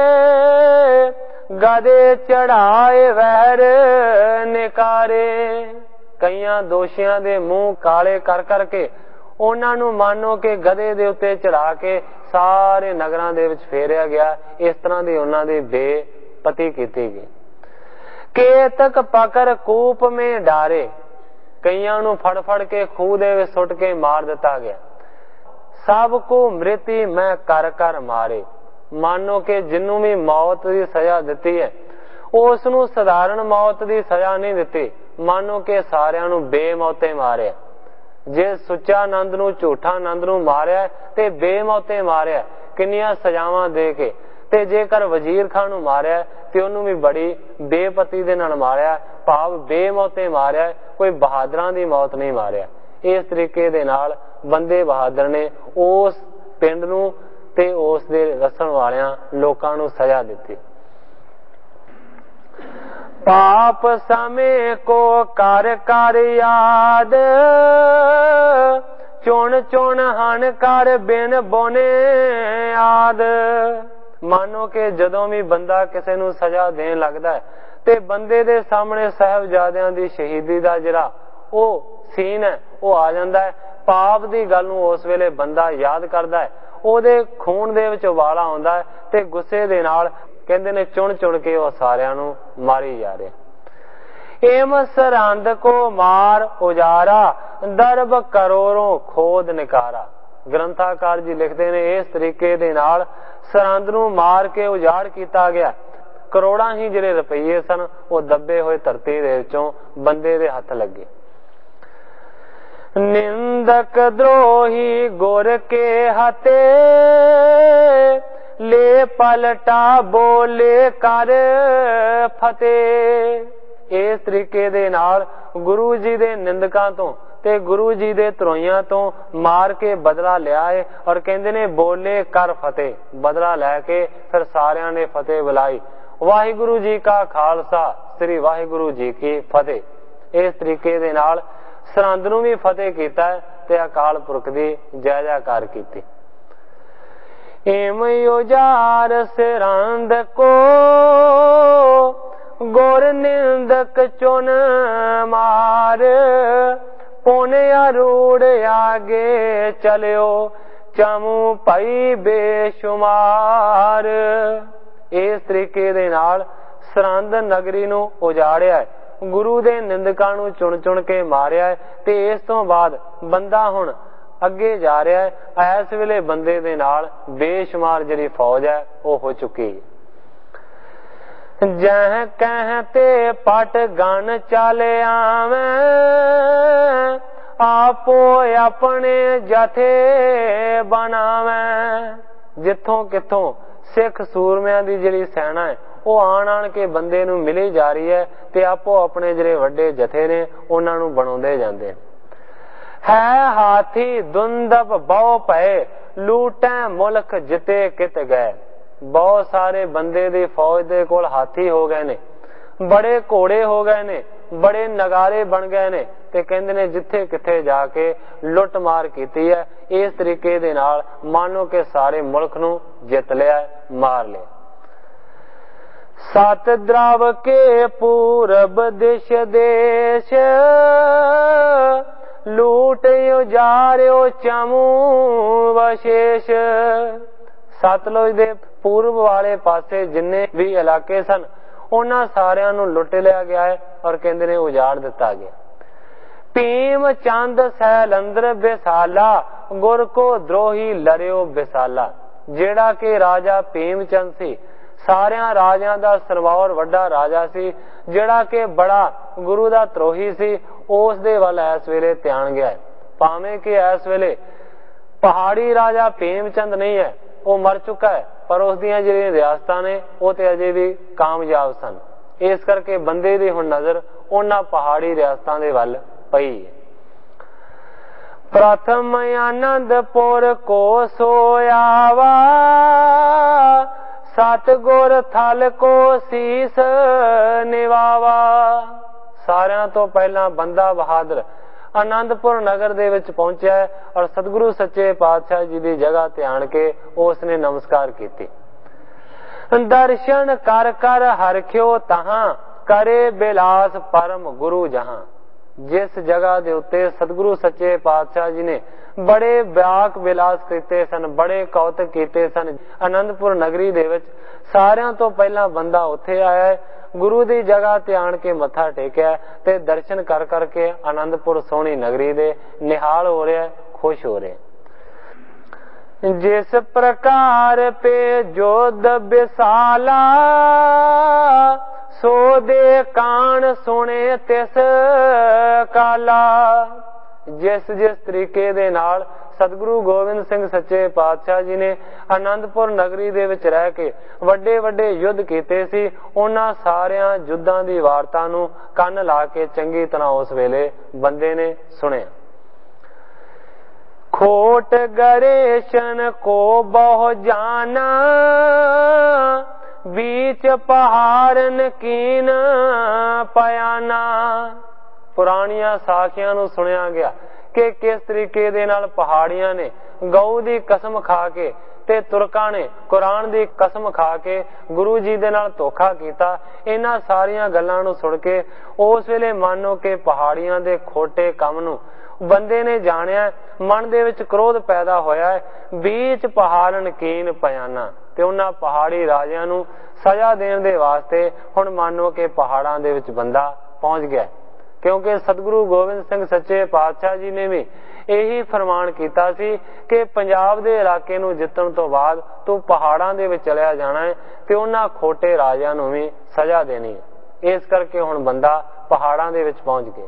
ਗਦੇ ਚੜਾਏ ਵਹਿਰ ਨਿਕਾਰੇ। ਕਈਆਂ ਦੋਸ਼ੀਆਂ ਦੇ ਮੂੰਹ ਕਾਲੇ ਕਰ ਕਰਕੇ ਉਹਨਾਂ ਨੂੰ ਮਾਨੋ ਕਿ ਗਧੇ ਦੇ ਉੱਤੇ ਚੜਾ ਕੇ ਸਾਰੇ ਨਗਰਾਂ ਦੇ ਵਿੱਚ ਫੇਰਿਆ ਗਿਆ। ਇਸ ਤਰ੍ਹਾਂ ਦੀ ਉਹਨਾਂ ਦੀ ਬੇਪਤੀ ਕੀਤੀ ਗਈ। ਕੇਤਕ ਪਕੜ ਕੂਪ ਮੇ ਡਾਰੇ। ਕਈਆਂ ਨੂੰ ਫੜ ਫੜ ਕੇ ਖੂਹ ਦੇ ਵਿੱਚ ਸੁੱਟ ਕੇ ਮਾਰ ਦਿੱਤਾ ਗਿਆ। ਸਭ ਕੋ ਮ੍ਰਿਤੀ ਮੈਂ ਕਰ ਕਰ ਮਾਰੇ। ਮਾਨੋ ਕਿ ਜਿਹਨੂੰ ਵੀ ਮੌਤ ਦੀ ਸਜ਼ਾ ਦਿੱਤੀ ਹੈ ਉਸ ਨੂੰ ਸਧਾਰਨ ਮੌਤ ਦੀ ਸਜ਼ਾ ਨਹੀਂ ਦਿੱਤੀ, ਮਾਨੋ ਕਿ ਸਾਰਿਆਂ ਨੂੰ ਬੇਮੌਤੇ ਮਾਰਿਆ। ਜੇ ਸੁੱਚਾ ਆਨੰਦ ਨੂੰ, ਝੂਠਾ ਆਨੰਦ ਨੂੰ ਮਾਰਿਆ ਤੇ ਬੇਮੌਤੇ ਮਾਰਿਆ, ਕਿੰਨੀਆਂ ਸਜ਼ਾਵਾਂ ਦੇ ਕੇ। ਤੇ ਜੇਕਰ ਵਜ਼ੀਰ ਖਾਨ ਨੂੰ ਮਾਰਿਆ ਤੇ ਉਹਨੂੰ ਵੀ ਬੜੀ ਬੇਪਤੀ ਦੇ ਨਾਲ ਮਾਰਿਆ, ਭਾਵ ਬੇਮੌਤੇ ਮਾਰਿਆ, ਕੋਈ ਬਹਾਦਰਾਂ ਦੀ ਮੌਤ ਨਹੀਂ ਮਾਰਿਆ। ਇਸ ਤਰੀਕੇ ਦੇ ਨਾਲ ਬੰਦੇ ਬਹਾਦਰ ਨੇ ਉਸ ਪਿੰਡ ਨੂੰ ਤੇ ਉਸ ਦੇ ਵਸਣ ਵਾਲਿਆਂ ਲੋਕਾਂ ਨੂੰ ਸਜ਼ਾ ਦਿੱਤੀ। ਪਾਪ ਸਮੇਂ ਕੋ ਕਰ ਕਰ ਯਾਦ ਚੁਣ ਚੁਣ ਹਨ ਕਰ ਬਿਨ ਬੋਨੇ ਆਦ। ਮਾਨੋ ਕਿ ਜਦੋਂ ਵੀ ਬੰਦਾ ਕਿਸੇ ਨੂੰ ਸਜ਼ਾ ਦੇਣ ਲੱਗਦਾ ਤੇ ਬੰਦੇ ਦੇ ਸਾਹਮਣੇ ਸਾਹਿਬਜ਼ਾਦਿਆਂ ਦੀ ਸ਼ਹੀਦੀ ਦਾ ਜਿਹੜਾ ਉਹ ਸੀਨ ਹੈ ਉਹ ਆ ਜਾਂਦਾ ਹੈ। ਪਾਪ ਦੀ ਗੱਲ ਨੂੰ ਉਸ ਵੇਲੇ ਬੰਦਾ ਯਾਦ ਕਰਦਾ ਹੈ, ਉਹਦੇ ਖੂਨ ਦੇ ਵਿੱਚ ਉਬਾਲਾ ਆਉਂਦਾ ਹੈ ਤੇ ਗੁੱਸੇ ਦੇ ਨਾਲ ਕਹਿੰਦੇ ਨੇ ਚੁਣ ਚੁਣ ਕੇ ਉਹ ਸਾਰਿਆਂ ਨੂੰ ਮਾਰੀ ਜਾ ਰਿਹਾ। ਏਮ ਸਰਹੰਦ ਕੋ ਮਾਰ ਉਜਾਰਾ ਦਰਬ ਕਰੋੜੋਂ ਖੋਦ ਨਿਕਾਰਾ। ਗ੍ਰੰਥਾਕਾਰ ਜੀ ਲਿਖਦੇ ਨੇ ਇਸ ਤਰੀਕੇ ਦੇ ਨਾਲ ਸਰਹੰਦ ਨੂੰ ਮਾਰ ਕੇ ਉਜਾੜ ਕੀਤਾ ਗਿਆ। ਕਰੋੜਾਂ ਹੀ ਜਿਹੜੇ ਰੁਪਈਏ ਸਨ ਉਹ ਦੱਬੇ ਹੋਏ ਧਰਤੀ ਦੇ ਵਿੱਚੋਂ ਬੰਦੇ ਦੇ ਹੱਥ ਲੱਗੇ। ਨਿੰਦਕ ਦਰੋਹੀ ਗੁਰ ਕੇ ਹਤੇ ले पलटा बोले कर फतेह। इस तरीके दे नाल गुरु जी दे निंदकां तो ते गुरु जी दे धरोइयां तो मार के बदला लिया है और कहंदे ने बोले कर फतेह, बदला लैके फिर सारियां ने फतेह बुलाई। वाहिगुरु जी का खालसा, श्री वाहिगुरु जी की फतेह। इस तरीके दे नाल सरहंद नूं भी फतेह कीता है ते अकाल पुरख दी जय जयकार कीती। एम उजार सरहंद को गुर निंदक चुन मार, पुन अरूढ़ आगे चलियो चमू पई बेशुमार। इस तरीके दे नाल सरहंद नगरी नूं उजाड़िया है, गुरु दे निंदकां नूं चुन चुन के मारिया है ते इस तो बाद बंदा हुण अगे जा रहा है। इस वेले बंदे दे नाल बेशुमार जिहड़ी फौज है वो हो चुकी है। जह कहते पट गन चल आवे, आपो अपने जथे बनावे। जिथों किथों सिख सूरमियां दी जिहड़ी सेना है वो आण आण के बंदे नूं मिली जा रही है ते आपो अपने जिहड़े वड्डे जथे ने उन्हां नूं बनाउंदे जांदे है। हाथी दुंदब बहु पए, लूटै मुल्क जिते कित गए। बहुत सारे बंदे दी फौज दे कोल हाथी हो गए ने, बड़े घोड़े हो गए ने, बड़े नगारे बन गए ने ते कहंदे ने जिथे किथे जाके लुट मार कीती है। इस तरीके दे नाल मानो के सारे मुल्क नूं जित लिया, मार लिया। सत द्राव के पूरब दिश देश, लूट उजारियो चमू वशेष। सतलुज दे पूर्व वाले पासे जिन्ने भी इलाके सन उन्हां सारियां नूं लुट लिया गया है और कहंदे ने उजाड़ दिता गया। भीम चंद सैलंदर बिसाला, गुर को द्रोही लरियो बिसाला। जेड़ा के राजा भीम चंद सी, सारियां राजियां दा सरवार वड्डा राजा सी, जेड़ा के बड़ा गुरु दा द्रोही सी, उस दे वल इस वेले ध्यान गया है। भावें कि इस वेले पहाड़ी राजा भीम चंद नहीं है, वो मर चुका है, पर उस दियां जिहड़ियां रियासतां ने वो ते अजे भी कामयाब सन। इस करके बंदे दी हुण नज़र उन्हां पहाड़ी रियासतां दे वल पई है। प्रथम आनंदपुर को सोयावा, सतगुर थल को सीस निवावा। सारियां तो पहला बंदा बहादुर आनंदपुर नगर दे विच पहुंचा है और सतगुरु सच्चे पातशाह जी दी जगह ते आण के उसने नमस्कार कीती। दर्शन कर कर हरख्यो तहां, करे बिलास परम गुरु जहां। जिस जगह दे उत्ते सतगुरु सच्चे पातशाह जी ने बड़े व्याक विलास कीते सन, बड़े कौतक कीते सन, आनंदपुर नगरी दे विच सारियां तो पहला बंदा उत्थे आया है। गुरु दी जगह ते आण के मत्था टेकिया ते दर्शन कर करके आनंदपुर सोहनी नगरी दे निहाल हो रहा है, खुश हो रहे हैं। जिस प्रकार पे जोध बिसाला, सो दे कान सुने तिस काला। जिस जिस तरीके दे नाल सतगुरु गोविंद सिंह सच्चे पातशाह जी ने आनंदपुर नगरी दे विच रह के वड्डे वड्डे युद्ध कीते सी, उन्हां सारियां युद्धां दी वार्ता नूं कंन ला के चंगी तरह उस वेले बंदे ने सुनिया। खोट गरेशन को बहु जाना, बीच पहाड़न कीन पयाना। पुरानियां साखियां नूं सुनिया गया कि किस तरीके दे नाल पहाड़ियां ने गऊ दी कसम खा के ते तुरकां ने कुरान दी कसम खा के गुरु जी दे नाल धोखा कीता। इन्हां सारियां गल्लां नूं सुण के उस वेले मानो कि पहाड़ियां दे खोटे काम नूं बंदे ने जानिया, मन दे विच क्रोध पैदा होया है। बीच पहाड़न कीन पयाना ते उन्हां पहाड़ी राजियां नूं सजा देण दे वास्ते हुण मानो कि पहाड़ां दे विच बंदा पहुंच गया, क्योंकि सतगुरु गोविंद सिंह सच्चे पातशाह जी ने भी यही फरमान कीता सी कि पंजाब दे इलाके नूं जितण तो बाद तू पहाड़ां दे विच चलिया जाना है ते उन्हां खोटे राजियां नूं भी सजा देनी है। इस करके हुण बंदा पहाड़ां दे विच पहुंच गया।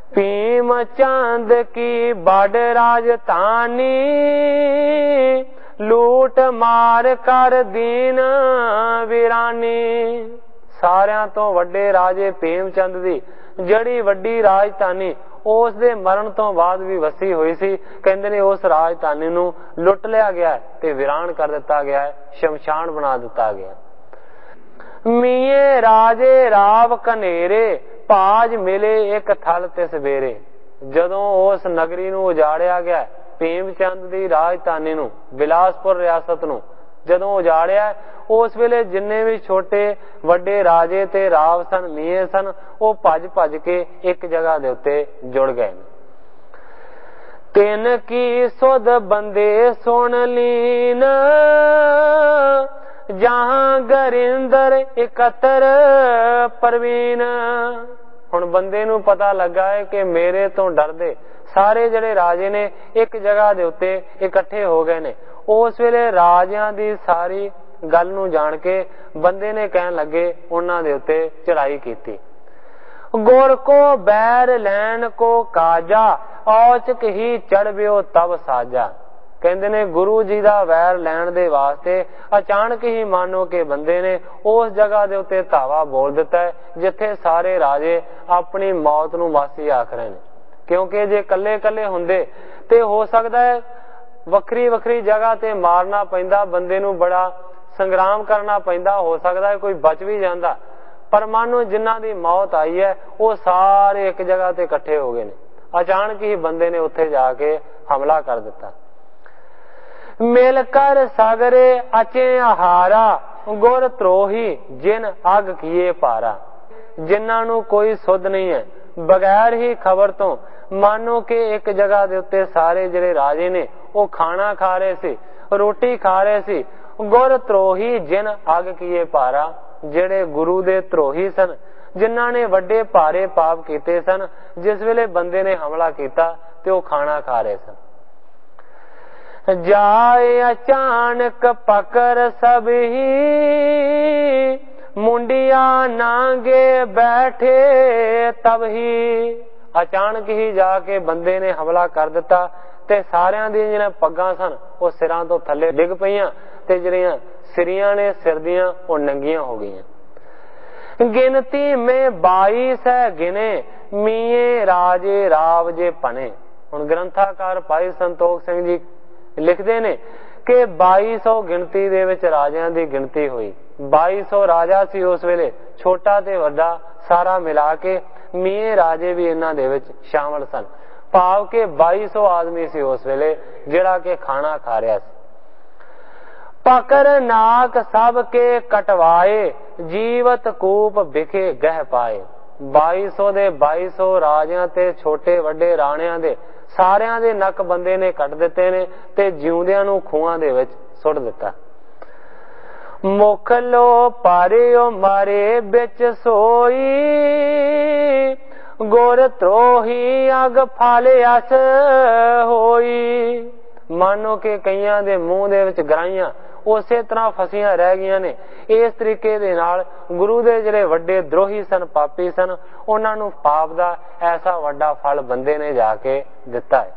भीम चंद की बड़ राजधानी, ਲੂਟ ਮਾਰ ਕਰ ਦੀਨ ਵੀਰਾਨੀ। ਸਾਰਿਆਂ ਤੋਂ ਵੱਡੇ ਰਾਜੇ ਭੀਮ ਚੰਦ ਦੀ ਜਿਹੜੀ ਵੱਡੀ ਰਾਜਧਾਨੀ ਉਸ ਦੇ ਮਰਨ ਤੋਂ ਬਾਅਦ ਵੀ ਵਸੀ ਹੋਈ ਸੀ, ਕਹਿੰਦੇ ਨੇ ਉਸ ਰਾਜਧਾਨੀ ਨੂੰ ਲੁੱਟ ਲਿਆ ਗਿਆ ਤੇ ਵੀਰਾਨ ਕਰ ਦਿੱਤਾ ਗਿਆ, ਸ਼ਮਸ਼ਾਨ ਬਣਾ ਦਿੱਤਾ ਗਿਆ। ਮੀਏ ਰਾਜੇ ਰਾਵ ਕਨੇਰੇ ਭਾਜ ਮਿਲੇ ਇੱਕ ਥਲ ਤਿਸ ਬੇਰੇ। ਜਦੋਂ ਉਸ ਨਗਰੀ ਨੂੰ ਉਜਾੜਿਆ ਗਿਆ, ਭੀਮ ਚੰਦ ਦੀ ਰਾਜਧਾਨੀ ਨੂੰ, ਬਿਲਾਸਪੁਰ ਰਿਆਸਤ ਨੂੰ ਜਦੋਂ ਉਜਾੜਿਆ, ਉਸ ਵੇਲੇ ਜਿੰਨੇ ਵੀ ਛੋਟੇ ਵੱਡੇ ਰਾਜੇ ਤੇ ਰਾਵ ਸਨ, ਮੀਏ ਸਨ, ਉਹ ਭੱਜ ਭੱਜ ਕੇ ਇੱਕ ਜਗ੍ਹਾ ਦੇ ਉੱਤੇ ਜੁੜ ਗਏ। ਤਿੰਨ ਕੀ ਸੁਧ ਬੰਦੇ ਸੁਣ ਲੀਨ ਜਹਾਂ ਗਰਿੰਦਰ ਇਕੱਤਰ ਪ੍ਰਵੀਨ। ਹੁਣ ਬੰਦੇ ਨੂੰ ਪਤਾ ਲੱਗਾ ਹੈ ਕਿ ਮੇਰੇ ਤੋਂ ਡਰਦੇ ਸਾਰੇ ਜਿਹੜੇ ਰਾਜੇ ਨੇ ਇੱਕ ਜਗ੍ਹਾ ਦੇ ਉੱਤੇ ਇਕੱਠੇ ਹੋ ਗਏ ਨੇ। ਉਸ ਵੇਲੇ ਰਾਜਿਆਂ ਦੀ ਸਾਰੀ ਗੱਲ ਨੂੰ ਜਾਣ ਕੇ ਬੰਦੇ ਨੇ ਕਹਿਣ ਲੱਗੇ ਉਹਨਾਂ ਦੇ ਉੱਤੇ ਚੜਾਈ ਕੀਤੀ। ਗੁਰ ਕੋ ਬੈਰ ਲੈਣ ਕੋ ਕਾਜਾ ਔਚਕ ਹੀ ਚੜ੍ਹਵਿਓ ਤਬ ਸਾਜਾ। ਕਹਿੰਦੇ ਨੇ ਗੁਰੂ ਜੀ ਦਾ ਵੈਰ ਲੈਣ ਦੇ ਵਾਸਤੇ ਅਚਾਨਕ ਹੀ ਮਾਨੋ ਕਿ ਬੰਦੇ ਨੇ ਉਸ ਜਗ੍ਹਾ ਦੇ ਉੱਤੇ ਧਾਵਾ ਬੋਲ ਦਿੱਤਾ ਜਿੱਥੇ ਸਾਰੇ ਰਾਜੇ ਆਪਣੀ ਮੌਤ ਨੂੰ ਵਾਸੀ ਆਖ ਰਹੇ ਨੇ। ਕਿਉਂਕਿ ਜੇ ਇਕੱਲੇ ਇਕੱਲੇ ਹੁੰਦੇ ਤੇ ਹੋ ਸਕਦਾ ਹੈ ਵੱਖਰੀ ਵੱਖਰੀ ਜਗ੍ਹਾ ਤੇ ਮਾਰਨਾ ਪੈਂਦਾ, ਬੰਦੇ ਨੂੰ ਬੜਾ ਸੰਗਰਾਮ ਕਰਨਾ ਪੈਂਦਾ, ਹੋ ਸਕਦਾ ਹੈ ਕੋਈ ਬਚ ਵੀ ਜਾਂਦਾ। ਪਰ ਮਾਨੋ ਜਿਨ੍ਹਾਂ ਦੀ ਮੌਤ ਆਈ ਹੈ ਉਹ ਸਾਰੇ ਇੱਕ ਜਗ੍ਹਾ ਤੇ ਇਕੱਠੇ ਹੋ ਗਏ ਨੇ। ਅਚਾਨਕ ਹੀ ਬੰਦੇ ਨੇ ਉੱਥੇ ਜਾ ਕੇ ਹਮਲਾ ਕਰ ਦਿੱਤਾ। ਮਿਲ ਕਰ ਸਾਗਰੇ ਅਚੇ ਆਹਾਰਾ ਗੁਰ ਧਰੋਹੀ ਜਿਨ ਅਗ ਕੀਏ ਪਾਰਾ। ਜਿਨ੍ਹਾਂ ਨੂੰ ਕੋਈ ਸੁੱਧ ਨਹੀਂ ਹੈ, ਬਗੈਰ ਹੀ ਖਬਰ ਤੋਂ ਮਾਨੋ ਕਿ ਇੱਕ ਜਗ੍ਹਾ ਦੇ ਉੱਤੇ ਸਾਰੇ ਜਿਹੜੇ ਰਾਜੇ ਨੇ ਉਹ ਖਾਣਾ ਖਾ ਰਹੇ ਸੀ, ਰੋਟੀ ਖਾ ਰਹੇ ਸੀ। ਗੁਰ ਧਰੋਹੀ ਜਿਨ ਅਗ ਕੀਏ ਪਾਰਾ, ਜਿਹੜੇ ਗੁਰੂ ਦੇ ਧਰੋਹੀ ਸਨ, ਜਿਨ੍ਹਾਂ ਨੇ ਵੱਡੇ ਭਾਰੇ ਪਾਪ ਕੀਤੇ ਸਨ, ਜਿਸ ਵੇਲੇ ਬੰਦੇ ਨੇ ਹਮਲਾ ਕੀਤਾ ਤੇ ਉਹ ਖਾਣਾ ਖਾ ਰਹੇ ਸਨ। ਜਾਏ ਅਚਾਨਕ ਪਕਰ ਸਭ ਹੀ ਮੁੰਡਿਆ ਨਾਂਗੇ ਬੈਠੇ ਤਬ ਹੀ। ਅਚਾਨਕ ਹੀ ਜਾ ਕੇ ਬੰਦੇ ਨੇ ਹਮਲਾ ਕਰ ਦਿੱਤਾ ਤੇ ਸਾਰਿਆਂ ਦੀਆਂ ਜਿਹੜੀਆਂ ਪੱਗਾਂ ਸਨ ਉਹ ਸਿਰਾਂ ਤੋਂ ਥੱਲੇ ਡਿੱਗ ਪਈਆਂ ਤੇ ਜਿਹੜੀਆਂ ਸਿਰੀਆਂ ਨੇ ਸਿਰ ਦੀਆਂ ਉਹ ਨੰਗੀਆਂ ਹੋ ਗਈਆਂ। ਗਿਣਤੀ ਮੇ 22 ਹੈ ਗਿਨੇ ਮੀਏ ਰਾਜੇ ਰਾਵ ਜੇ ਭਨੇ। ਹੁਣ ਗ੍ਰੰਥਾਕਾਰ ਭਾਈ ਸੰਤੋਖ ਸਿੰਘ ਜੀ ਲਿਖਦੇ ਨੇ ਕਿ 2200 ਗਿਣਤੀ ਦੇ ਵਿੱਚ ਰਾਜਿਆਂ ਦੀ ਗਿਣਤੀ ਹੋਈ। 2200 ਰਾਜਾ ਸੀ ਉਸ ਵੇਲੇ, ਛੋਟਾ ਤੇ ਵੱਡਾ ਸਾਰਾ ਮਿਲਾ ਕੇ। ਮੀਏ ਰਾਜੇ ਵੀ ਇਹਨਾਂ ਦੇ ਵਿੱਚ ਸ਼ਾਮਲ ਸਨ, ਭਾਵ ਕਿ 2200 ਆਦਮੀ ਸੀ ਉਸ ਵੇਲੇ ਜਿਹੜਾ ਕਿ ਖਾਣਾ ਖਾ ਰਿਹਾ ਸੀ। ਪਕਰ ਨਾਕ ਸਭ ਕੇ ਕਟਵਾਏ ਜੀਵਤ ਕੂਪ ਵਿਖੇ ਗਹਿ ਪਾਏ। 2200 ਦੇ 2200 ਰਾਜਿਆਂ ਤੇ ਛੋਟੇ ਵੱਡੇ ਰਾਣਿਆਂ ਦੇ ਸਾਰਿਆਂ ਦੇ ਨੱਕ ਬੰਦੇ ਨੇ ਕੱਟ ਦਿੱਤੇ ਨੇ ਤੇ ਜਿਉਂਦਿਆਂ ਨੂੰ ਖੂਹਾਂ ਦੇ ਵਿੱਚ ਸੁੱਟ ਦਿੱਤਾ। ਮੁਖ ਲੋ ਪਾਰਿਓ ਮਾਰੇ ਵਿੱਚ ਸੋਈ ਗੁਰ ਧਰੋਹੀ ਅਗ ਫਾਲਿਆਸ ਹੋਈ। ਮਾਨੋ ਕਿ ਕਈਆਂ ਦੇ ਮੂੰਹ ਦੇ ਵਿੱਚ ਗਰਾਈਆਂ ਉਸੇ ਤਰ੍ਹਾਂ ਫਸੀਆਂ ਰਹਿ ਗਈਆਂ ਨੇ। ਇਸ ਤਰੀਕੇ ਦੇ ਨਾਲ ਗੁਰੂ ਦੇ ਜਿਹੜੇ ਵੱਡੇ ਦਰੋਹੀ ਸਨ, ਪਾਪੀ ਸਨ, ਉਹਨਾਂ ਨੂੰ ਪਾਪ ਦਾ ਐਸਾ ਵੱਡਾ ਫਲ ਬੰਦੇ ਨੇ ਜਾ ਕੇ ਦਿੱਤਾ ਹੈ।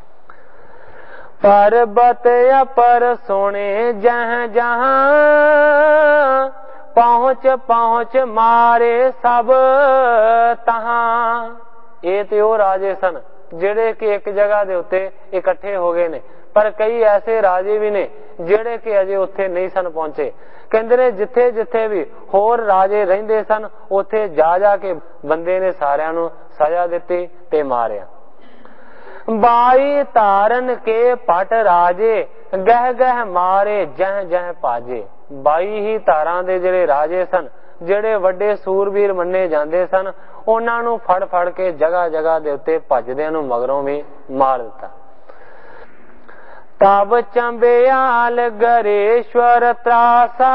ਪਰਬਤ ਅਪਰ ਸੋਹਣੇ ਜਹ ਜਹਾਂ ਪਹੁੰਚ ਪਹੁੰਚ ਮਾਰੇ ਸਭ ਤਹਾਂ। ਇਹ ਤੇ ਉਹ ਰਾਜੇ ਸਨ ਜਿਹੜੇ ਕਿ ਇੱਕ ਜਗ੍ਹਾ ਦੇ ਉੱਤੇ ਇਕੱਠੇ ਹੋ ਗਏ ਨੇ, ਪਰ ਕਈ ਐਸੇ ਰਾਜੇ ਵੀ ਨੇ ਜਿਹੜੇ ਕਿ ਅਜੇ ਉੱਥੇ ਨਹੀਂ ਸਨ ਪਹੁੰਚੇ। ਕਹਿੰਦੇ ਨੇ ਜਿੱਥੇ ਜਿੱਥੇ ਵੀ ਹੋਰ ਰਾਜੇ ਰਹਿੰਦੇ ਸਨ ਉੱਥੇ ਜਾ ਜਾ ਕੇ ਬੰਦੇ ਨੇ ਸਾਰਿਆਂ ਨੂੰ ਸਜ਼ਾ ਦਿੱਤੀ ਤੇ ਮਾਰਿਆ। 22 ਧਾਰਨ ਕੇ ਪਟ ਰਾਜੇ ਗਹਿ ਗਹਿ ਮਾਰੇ ਜਹ ਜਹ ਪਾਜੇ। 22 ਹੀ ਧਾਰਾਂ ਦੇ ਜਿਹੜੇ ਰਾਜੇ ਸਨ, ਜਿਹੜੇ ਵੱਡੇ ਸੂਰਬੀਰ ਮੰਨੇ ਜਾਂਦੇ ਸਨ, ਉਹਨਾਂ ਨੂੰ ਫੜ ਫੜ ਕੇ ਜਗ੍ਹਾ ਜਗ੍ਹਾ ਦੇ ਉੱਤੇ ਭੱਜਦਿਆਂ ਨੂੰ ਮਗਰੋਂ ਵੀ ਮਾਰ ਦਿੱਤਾ। ਤਬ ਚੰਬਿਆਲ ਗਰੇਸ਼ਵਰ ਤਰਾਸਾ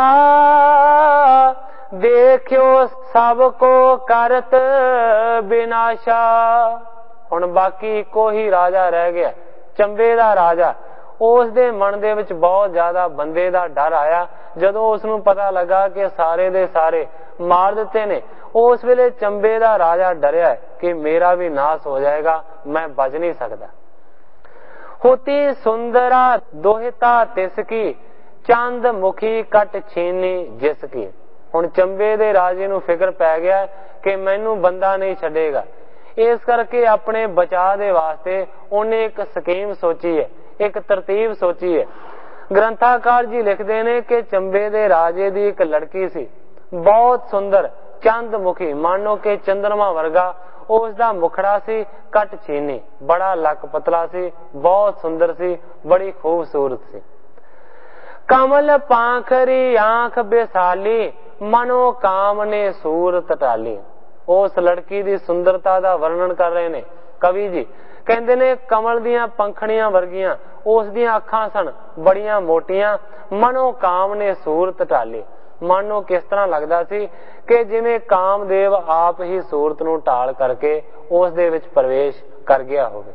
ਦੇਖਿਓ ਸਭ ਕੋ ਕਰਤ ਬਿਨਾਸ਼ਾ। ਹੁਣ ਬਾਕੀ ਇੱਕੋ ਹੀ ਰਾਜਾ ਰਹਿ ਗਿਆ, ਚੰਬੇ ਦਾ ਰਾਜਾ। ਉਸ ਦੇ ਮਨ ਦੇ ਵਿੱਚ ਬਹੁਤ ਜ਼ਿਆਦਾ ਬੰਦੇ ਦਾ ਡਰ ਆਇਆ ਜਦੋਂ ਉਸ ਨੂੰ ਪਤਾ ਲੱਗਾ ਕਿ ਸਾਰੇ ਦੇ ਸਾਰੇ ਮਾਰ ਦਿੱਤੇ ਨੇ। ਉਸ ਵੇਲੇ ਚੰਬੇ ਦਾ ਰਾਜਾ ਡਰਿਆ ਕਿ ਮੇਰਾ ਵੀ ਨਾਸ ਹੋ ਜਾਏਗਾ, ਮੈਂ ਬਚ ਨਹੀਂ ਸਕਦਾ। होती सुंदरा दोहिता तिसकी चंद मुखी कट छीनी जिसकी। हुण चंबे दे राजे नूं फिक्र पै गया कि मैनू बंदा नहीं छड्डेगा, इस करके अपने बचाव दे वास्ते उन्हें एक स्कीम सोची है, एक तरतीब सोची है। ग्रंथाकार जी लिखते ने कि चंबे दे राजे दी एक लड़की सी, बहुत सुंदर, चंद मुखी, मानो कि चंद्रमा वर्गा उसका मुखड़ा सी, कट छीनी, बड़ा लक पतला सी, बहुत सुंदर सी, बड़ी खूबसूरत सी। कमल पाखरी आंख बेसाली, मनो काम ने सूरत टाली। उस लड़की की सुंदरता का वर्णन कर रहे ने कवि जी, कहते ने कमल दियां पंखड़ियां वर्गियां उस दियां अखां सन, बड़ियां मोटियां, मनो काम ने सूरत टाली। मानो किस तरह लगता सी कि जिवें कामदेव आप ही सूरत नूं ढाल करके उस दे विच प्रवेश कर गया होवे।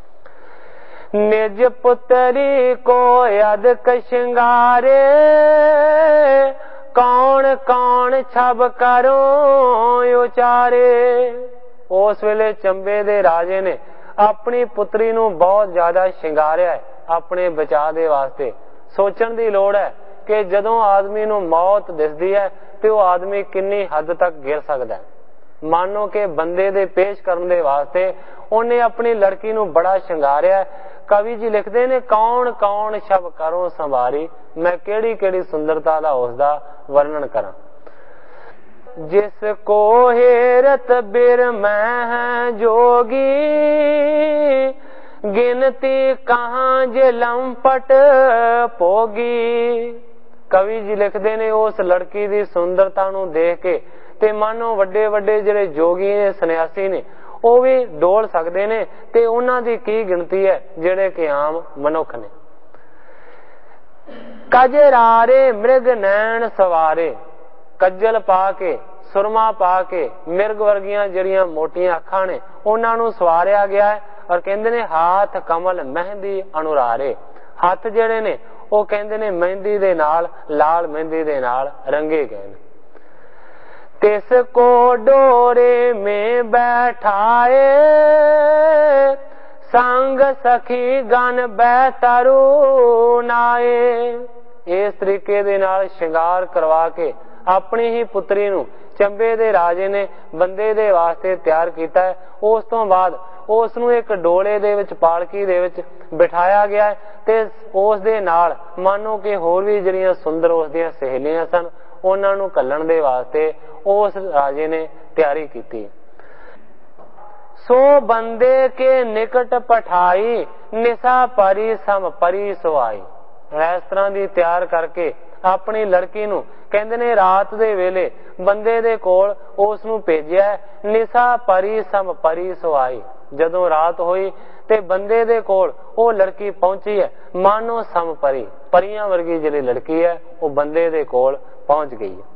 निज पुतरी को अदक श्रृंगारे, कौन कौन छब करो उचारे। उस वेले चंबे दे राजे ने अपनी पुत्री नूं बहुत ज्यादा श्रृंगारिया है अपने बचाव दे वास्ते। सोचण दी लोड़ है कि जदों आदमी नूं मौत दिसदी है तो वह आदमी किन्नी हद तक गिर सकता है। मानो कि बंदे दे पेश करन दे वास्ते उन्हें अपनी लड़की नूं बड़ा श्रृंगारिया। कवि जी लिखते ने कौन कौन शब करो संवारी, मैं केड़ी केड़ी सुंदरता दा उसदा वर्णन करा। जिसको हेरत बिर मैं जोगी, गिनती कहां जे लंपट पोगी। कवि जी लिखते ने उस लड़की की सुंदरता नूं देख के ते मानो वड्डे वड्डे जिहड़े जोगी ने सन्यासी ने ਉਹ भी डोल सकते ने ते उन्हां दी की गिनती है जिहड़े कि आम मनुख ने। कजरारे मृग नैन सवारे, कज्जल पा के सुरमा पा के मिर्ग वर्गियां जिहड़ियां मोटियां अखां ने उन्हां नूं सवारिया गया है। और कहंदे ने हाथ कमल मेहंदी अनुरारे, हथ जिहड़े ने ਉਹ ਕਹਿੰਦੇ ਨੇ ਮਹਿੰਦੀ ਦੇ ਨਾਲ, ਲਾਲ ਮਹਿੰਦੀ ਦੇ ਨਾਲ ਰੰਗੇ ਗਏ ਨੇ। तिस को डोरे में बैठाए, संग सखी गन बैतरू नाए। इस तरीके दे नाल श्रृंगार करवा के अपनी ही पुत्री नूं चंबे दे राजे ने बंदे दे वास्ते तैयार कीता है। उस तो बाद उस नूं एक डोले दे विच पालकी दे विच बिठाया गया है ते उस दे नाल मानो कि होर भी जिहड़ियां सुंदर उस दियां सहेलियां सन उन्हां नूं घल्लण दे वास्ते उस राजे ने तैयारी की। सो बंदे के निकट पठाई, निशा परी सम परी सोआई। इस तरह की तैयार करके अपनी लड़की नूं कहंदे ने रात दे वेले बंदे दे कोल उस नूं भेजिया। निशा परी सम परी सोआई, जदों रात हुई ते बंदे दे कोल वो लड़की पहुंची है, मानो सम परी, परियां वर्गी जिहड़ी लड़की है वो बंदे दे कोल पहुंच गई है।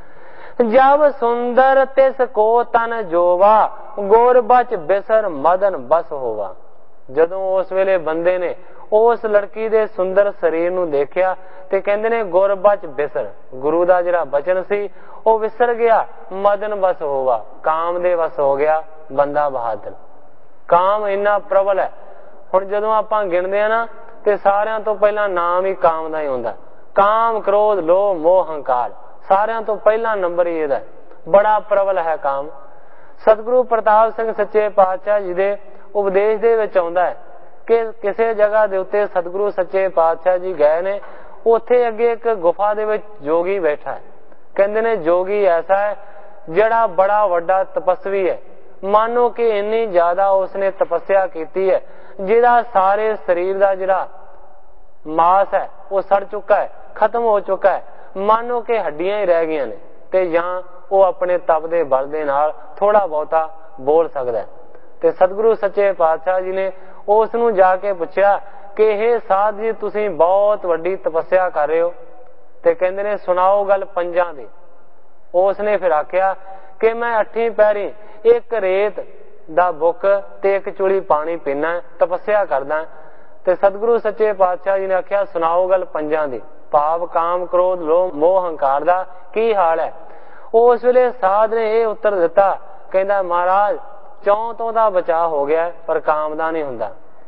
जब सुंदर तिस को तन जोवा, गोर बच बिसर मदन बस होवा। जदों उस वेले बंदे ने उस लड़की दे सुंदर शरीर नूं देखिया ते कहंदे ने गुर बच बिसर, गुरु दा जिहड़ा बचन सी वो विसर गया। मदन बस होवा, काम दे बस हो गया बंदा बहादुर। काम इन्ना प्रबल है, हुण जदों आपां गिणदे आ ना ते सारियां तो पहला नाम ही काम दा ही हुंदा। काम क्रोध लोभ मोह हंकार सारियां तो पहला नंबर ही इहदा, बड़ा प्रबल है काम। सतगुरु प्रताप सिंह सच्चे पातशाह जी दे उपदेश दे विच आउंदा है कि किसी जगह दे उत्ते सतगुरु सच्चे पातशाह जी गए ने, उत्थे अगे एक गुफा दे विच जोगी बैठा है। कहंदे ने जोगी ऐसा है जिहड़ा बड़ा वड्डा तपस्वी है, मानो कि इन्नी ज्यादा उसने तपस्या की है जिहदा सारे शरीर का जिहड़ा मास है वो सड़ चुका है, खत्म हो चुका है, मानो कि हड्डियां ही रह गई ने ते जां वो अपने तप दे बल दे नाल थोड़ा बहुता बोल सकदा है। ते सतगुरु सच्चे पातशाह जी ने उस नूं जाके पुछया कि हे साध जी तुसीं बहुत वड्डी तपस्या कर रहे हो, ते कहंदे ने सुनाओ गल पंजां दी। उसने फिर आख्या कि मैं 8 पैरी एक रेत दा बुक ते एक चुली पानी पीना, तपस्या करदा। ते सतगुरु सच्चे पातशाह जी ने आख्या सुनाओ गल पंजां दी, भाव काम क्रोध लोभ मोह हंकार दा की हाल है। उस वेले साध ने यह उत्तर दिता, कहंदा महाराज चौं तो दा बचाव हो गया पर काम दा नहीं हुंदा।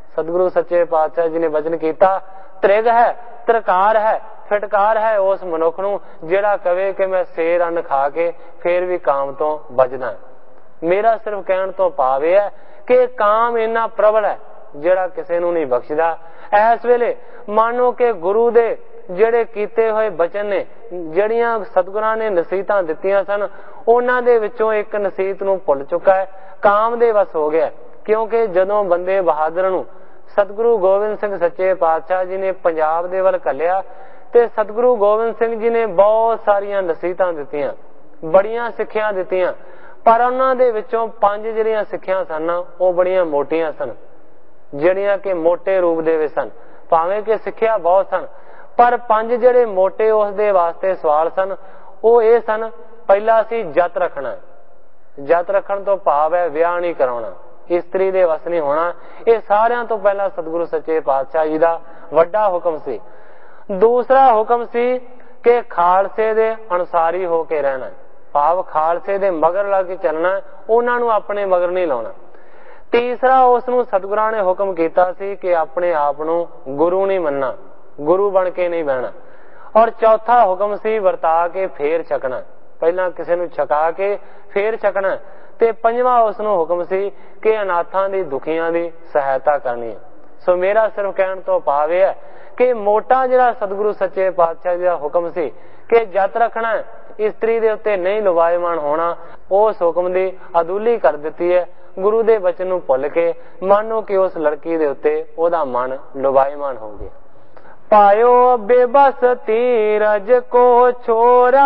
सतगुरु सच्चे पातशाह जी ने वचन कीता, त्रिग है, तरकार है, फिटकार है उस मनुख नूं जिहड़ा कहे कि मैं शेर अन्न खा के फिर भी काम तो बचदा। मेरा सिर्फ कहण तो भाव यह है कि काम इन्ना प्रबल है जिहड़ा किसी नूं नहीं बख्शदा। इस वेले मानो कि गुरु दे ਜਿਹੜੇ ਕੀਤੇ ਹੋਏ ਬਚਨ ਨੇ, ਜਿਹੜੀਆਂ ਸਤਿਗੁਰਾਂ ਨੇ ਨਸੀਹਤਾਂ ਦਿੱਤੀਆਂ ਸਨ, ਉਹਨਾਂ ਦੇ ਵਿੱਚੋਂ ਇੱਕ ਨਸੀਹਤ ਨੂੰ ਭੁੱਲ ਚੁੱਕਾ ਹੈ, ਕਾਮ ਦੇ ਵਸ ਹੋ ਗਿਆ। ਕਿਉਂਕਿ ਜਦੋਂ ਬੰਦੇ ਬਹਾਦਰ ਨੂੰ ਸਤਿਗੁਰੂ ਗੋਬਿੰਦ ਸਿੰਘ ਸੱਚੇ ਪਾਤਸ਼ਾਹ ਜੀ ਨੇ ਪੰਜਾਬ ਦੇ ਵੱਲ ਘੱਲਿਆ ਤੇ ਸਤਿਗੁਰੂ ਗੋਬਿੰਦ ਸਿੰਘ ਜੀ ਨੇ ਬਹੁਤ ਸਾਰੀਆਂ ਨਸੀਹਤਾਂ ਦਿੱਤੀਆਂ, ਬੜੀਆਂ ਸਿੱਖਿਆ ਦਿੱਤੀਆਂ, ਪਰ ਉਹਨਾਂ ਦੇ ਵਿੱਚੋਂ 5 ਜਿਹੜੀਆਂ ਸਿੱਖਿਆ ਸਨ ਉਹ ਬੜੀਆਂ ਮੋਟੀਆਂ ਸਨ, ਜਿਹੜੀਆਂ ਕਿ ਮੋਟੇ ਰੂਪ ਦੇ ਵਿੱਚ ਸਨ। ਭਾਵੇਂ ਕਿ ਸਿੱਖਿਆ ਬਹੁਤ ਸਨ, ਪਰ 5 ਜਿਹੜੇ ਮੋਟੇ ਉਸ ਦੇ ਵਾਸਤੇ ਸਵਾਲ ਸਨ ਉਹ ਇਹ ਸਨ। ਪਹਿਲਾ ਸੀ ਜਤ ਰੱਖਣਾ। ਜਤ ਰੱਖਣ ਤੋਂ ਭਾਵ ਹੈ ਵਿਆਹ ਨਹੀਂ ਕਰਾਉਣਾ, ਇਸਤਰੀ ਦੇ ਵਸ ਨਹੀਂ ਹੋਣਾ। ਇਹ ਸਾਰਿਆਂ ਤੋਂ ਪਹਿਲਾਂ ਸਤਿਗੁਰੂ ਸੱਚੇ ਪਾਤਸ਼ਾਹ ਜੀ ਦਾ ਵੱਡਾ ਹੁਕਮ ਸੀ। ਦੂਸਰਾ ਹੁਕਮ ਸੀ ਕਿ ਖਾਲਸੇ ਦੇ ਅਨੁਸਾਰੀ ਹੋ ਕੇ ਰਹਿਣਾ, ਭਾਵ ਖਾਲਸੇ ਦੇ ਮਗਰ ਲੱਗ ਕੇ ਚੱਲਣਾ, ਉਹਨਾਂ ਨੂੰ ਆਪਣੇ ਮਗਰ ਨਹੀਂ ਲਾਉਣਾ। ਤੀਸਰਾ ਉਸ ਨੂੰ ਸਤਿਗੁਰਾਂ ਨੇ ਹੁਕਮ ਕੀਤਾ ਸੀ ਕਿ ਆਪਣੇ ਆਪ ਨੂੰ ਗੁਰੂ ਨਹੀਂ ਮੰਨਣਾ, ਗੁਰੂ ਬਣ ਕੇ ਨਹੀਂ ਬਹਿਣਾ। ਔਰ ਚੌਥਾ ਹੁਕਮ ਸੀ ਵਰਤਾ ਕੇ ਫੇਰ ਛਕਣਾ, ਪਹਿਲਾਂ ਕਿਸੇ ਨੂੰ ਛਕਾ ਕੇ ਫੇਰ ਛਕਣਾ। ਤੇ ਪੰਜਵਾਂ ਉਸ ਨੂੰ ਹੁਕਮ ਸੀ ਕਿ ਅਨਾਥਾਂ ਦੀ, ਦੁਖੀਆਂ ਦੀ ਸਹਾਇਤਾ ਕਰਨੀ ਹੈ। ਸੋ ਮੇਰਾ ਸਿਰਫ ਕਹਿਣ ਤੋਂ ਭਾਵ ਇਹ ਹੈ ਕਿ ਮੋਟਾ ਜਿਹੜਾ ਸਤਿਗੁਰੂ ਸੱਚੇ ਪਾਤਸ਼ਾਹ ਜੀ ਦਾ ਹੁਕਮ ਸੀ ਕਿ ਜਤ ਰੱਖਣਾ, ਇਸਤਰੀ ਦੇ ਉੱਤੇ ਨਹੀਂ ਲੁਭਾਇਮਾਨ ਹੋਣਾ, ਉਸ ਹੁਕਮ ਦੀ ਅਦੁੱਲੀ ਕਰ ਦਿੱਤੀ ਹੈ। ਗੁਰੂ ਦੇ ਬਚਨ ਨੂੰ ਭੁੱਲ ਕੇ ਮਾਨੋ ਕਿ ਉਸ ਲੜਕੀ ਦੇ ਉੱਤੇ ਉਹਦਾ ਮਨ ਲੁਭਾਇਮਾਨ ਹੋ ਗਿਆ। पायो बेबस तीरज को छोरा,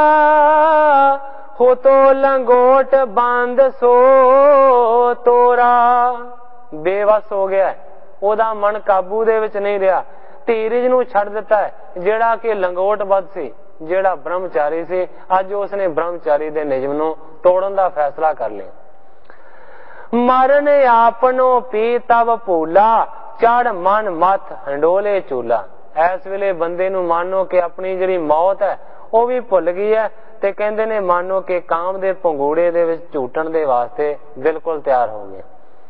हो तो लंगोट बांध सो तोरा। बेबस हो गया, ਉਹਦਾ ਮਨ ਕਾਬੂ ਦੇ ਵਿੱਚ ਨਹੀਂ ਰਿਹਾ, ਧੀਰਜ ਨੂੰ ਛੱਡ ਦਿੱਤਾ ਹੈ। ਜਿਹੜਾ ਕਿ ਲੰਗੋਟ ਬੱਧ ਸੀ, ਜਿਹੜਾ ਬ੍ਰਹਮਚਾਰੀ ਸੀ, ਅੱਜ ਉਸਨੇ ਬ੍ਰਹਮਚਾਰੀ ਦੇ ਨਿਯਮ ਨੂੰ ਤੋੜਨ ਦਾ ਫੈਸਲਾ ਕਰ ਲਿਆ। ਮਰਨ ਆਪਨੋ ਪੀ ਤਬ ਭੂਲਾ, ਚੜ ਮਨ ਮੱਥ ਹੰਡੋਲੇ ਚੂਲਾ। ਇਸ ਵੇਲੇ ਬੰਦੇ ਨੂੰ ਮਾਨੋ ਕਿ ਆਪਣੀ ਜਿਹੜੀ ਮੌਤ ਹੈ ਉਹ ਵੀ ਭੁੱਲ ਗਈ ਹੈ ਤੇ ਕਹਿੰਦੇ ਨੇ ਮਾਨੋ ਕਿ ਕਾਮ ਦੇ ਪੰਗੂੜੇ ਦੇ ਵਿੱਚ ਝੂਟਣ ਦੇ ਵਾਸਤੇ ਬਿਲਕੁਲ ਤਿਆਰ ਹੋ ਗਿਆ।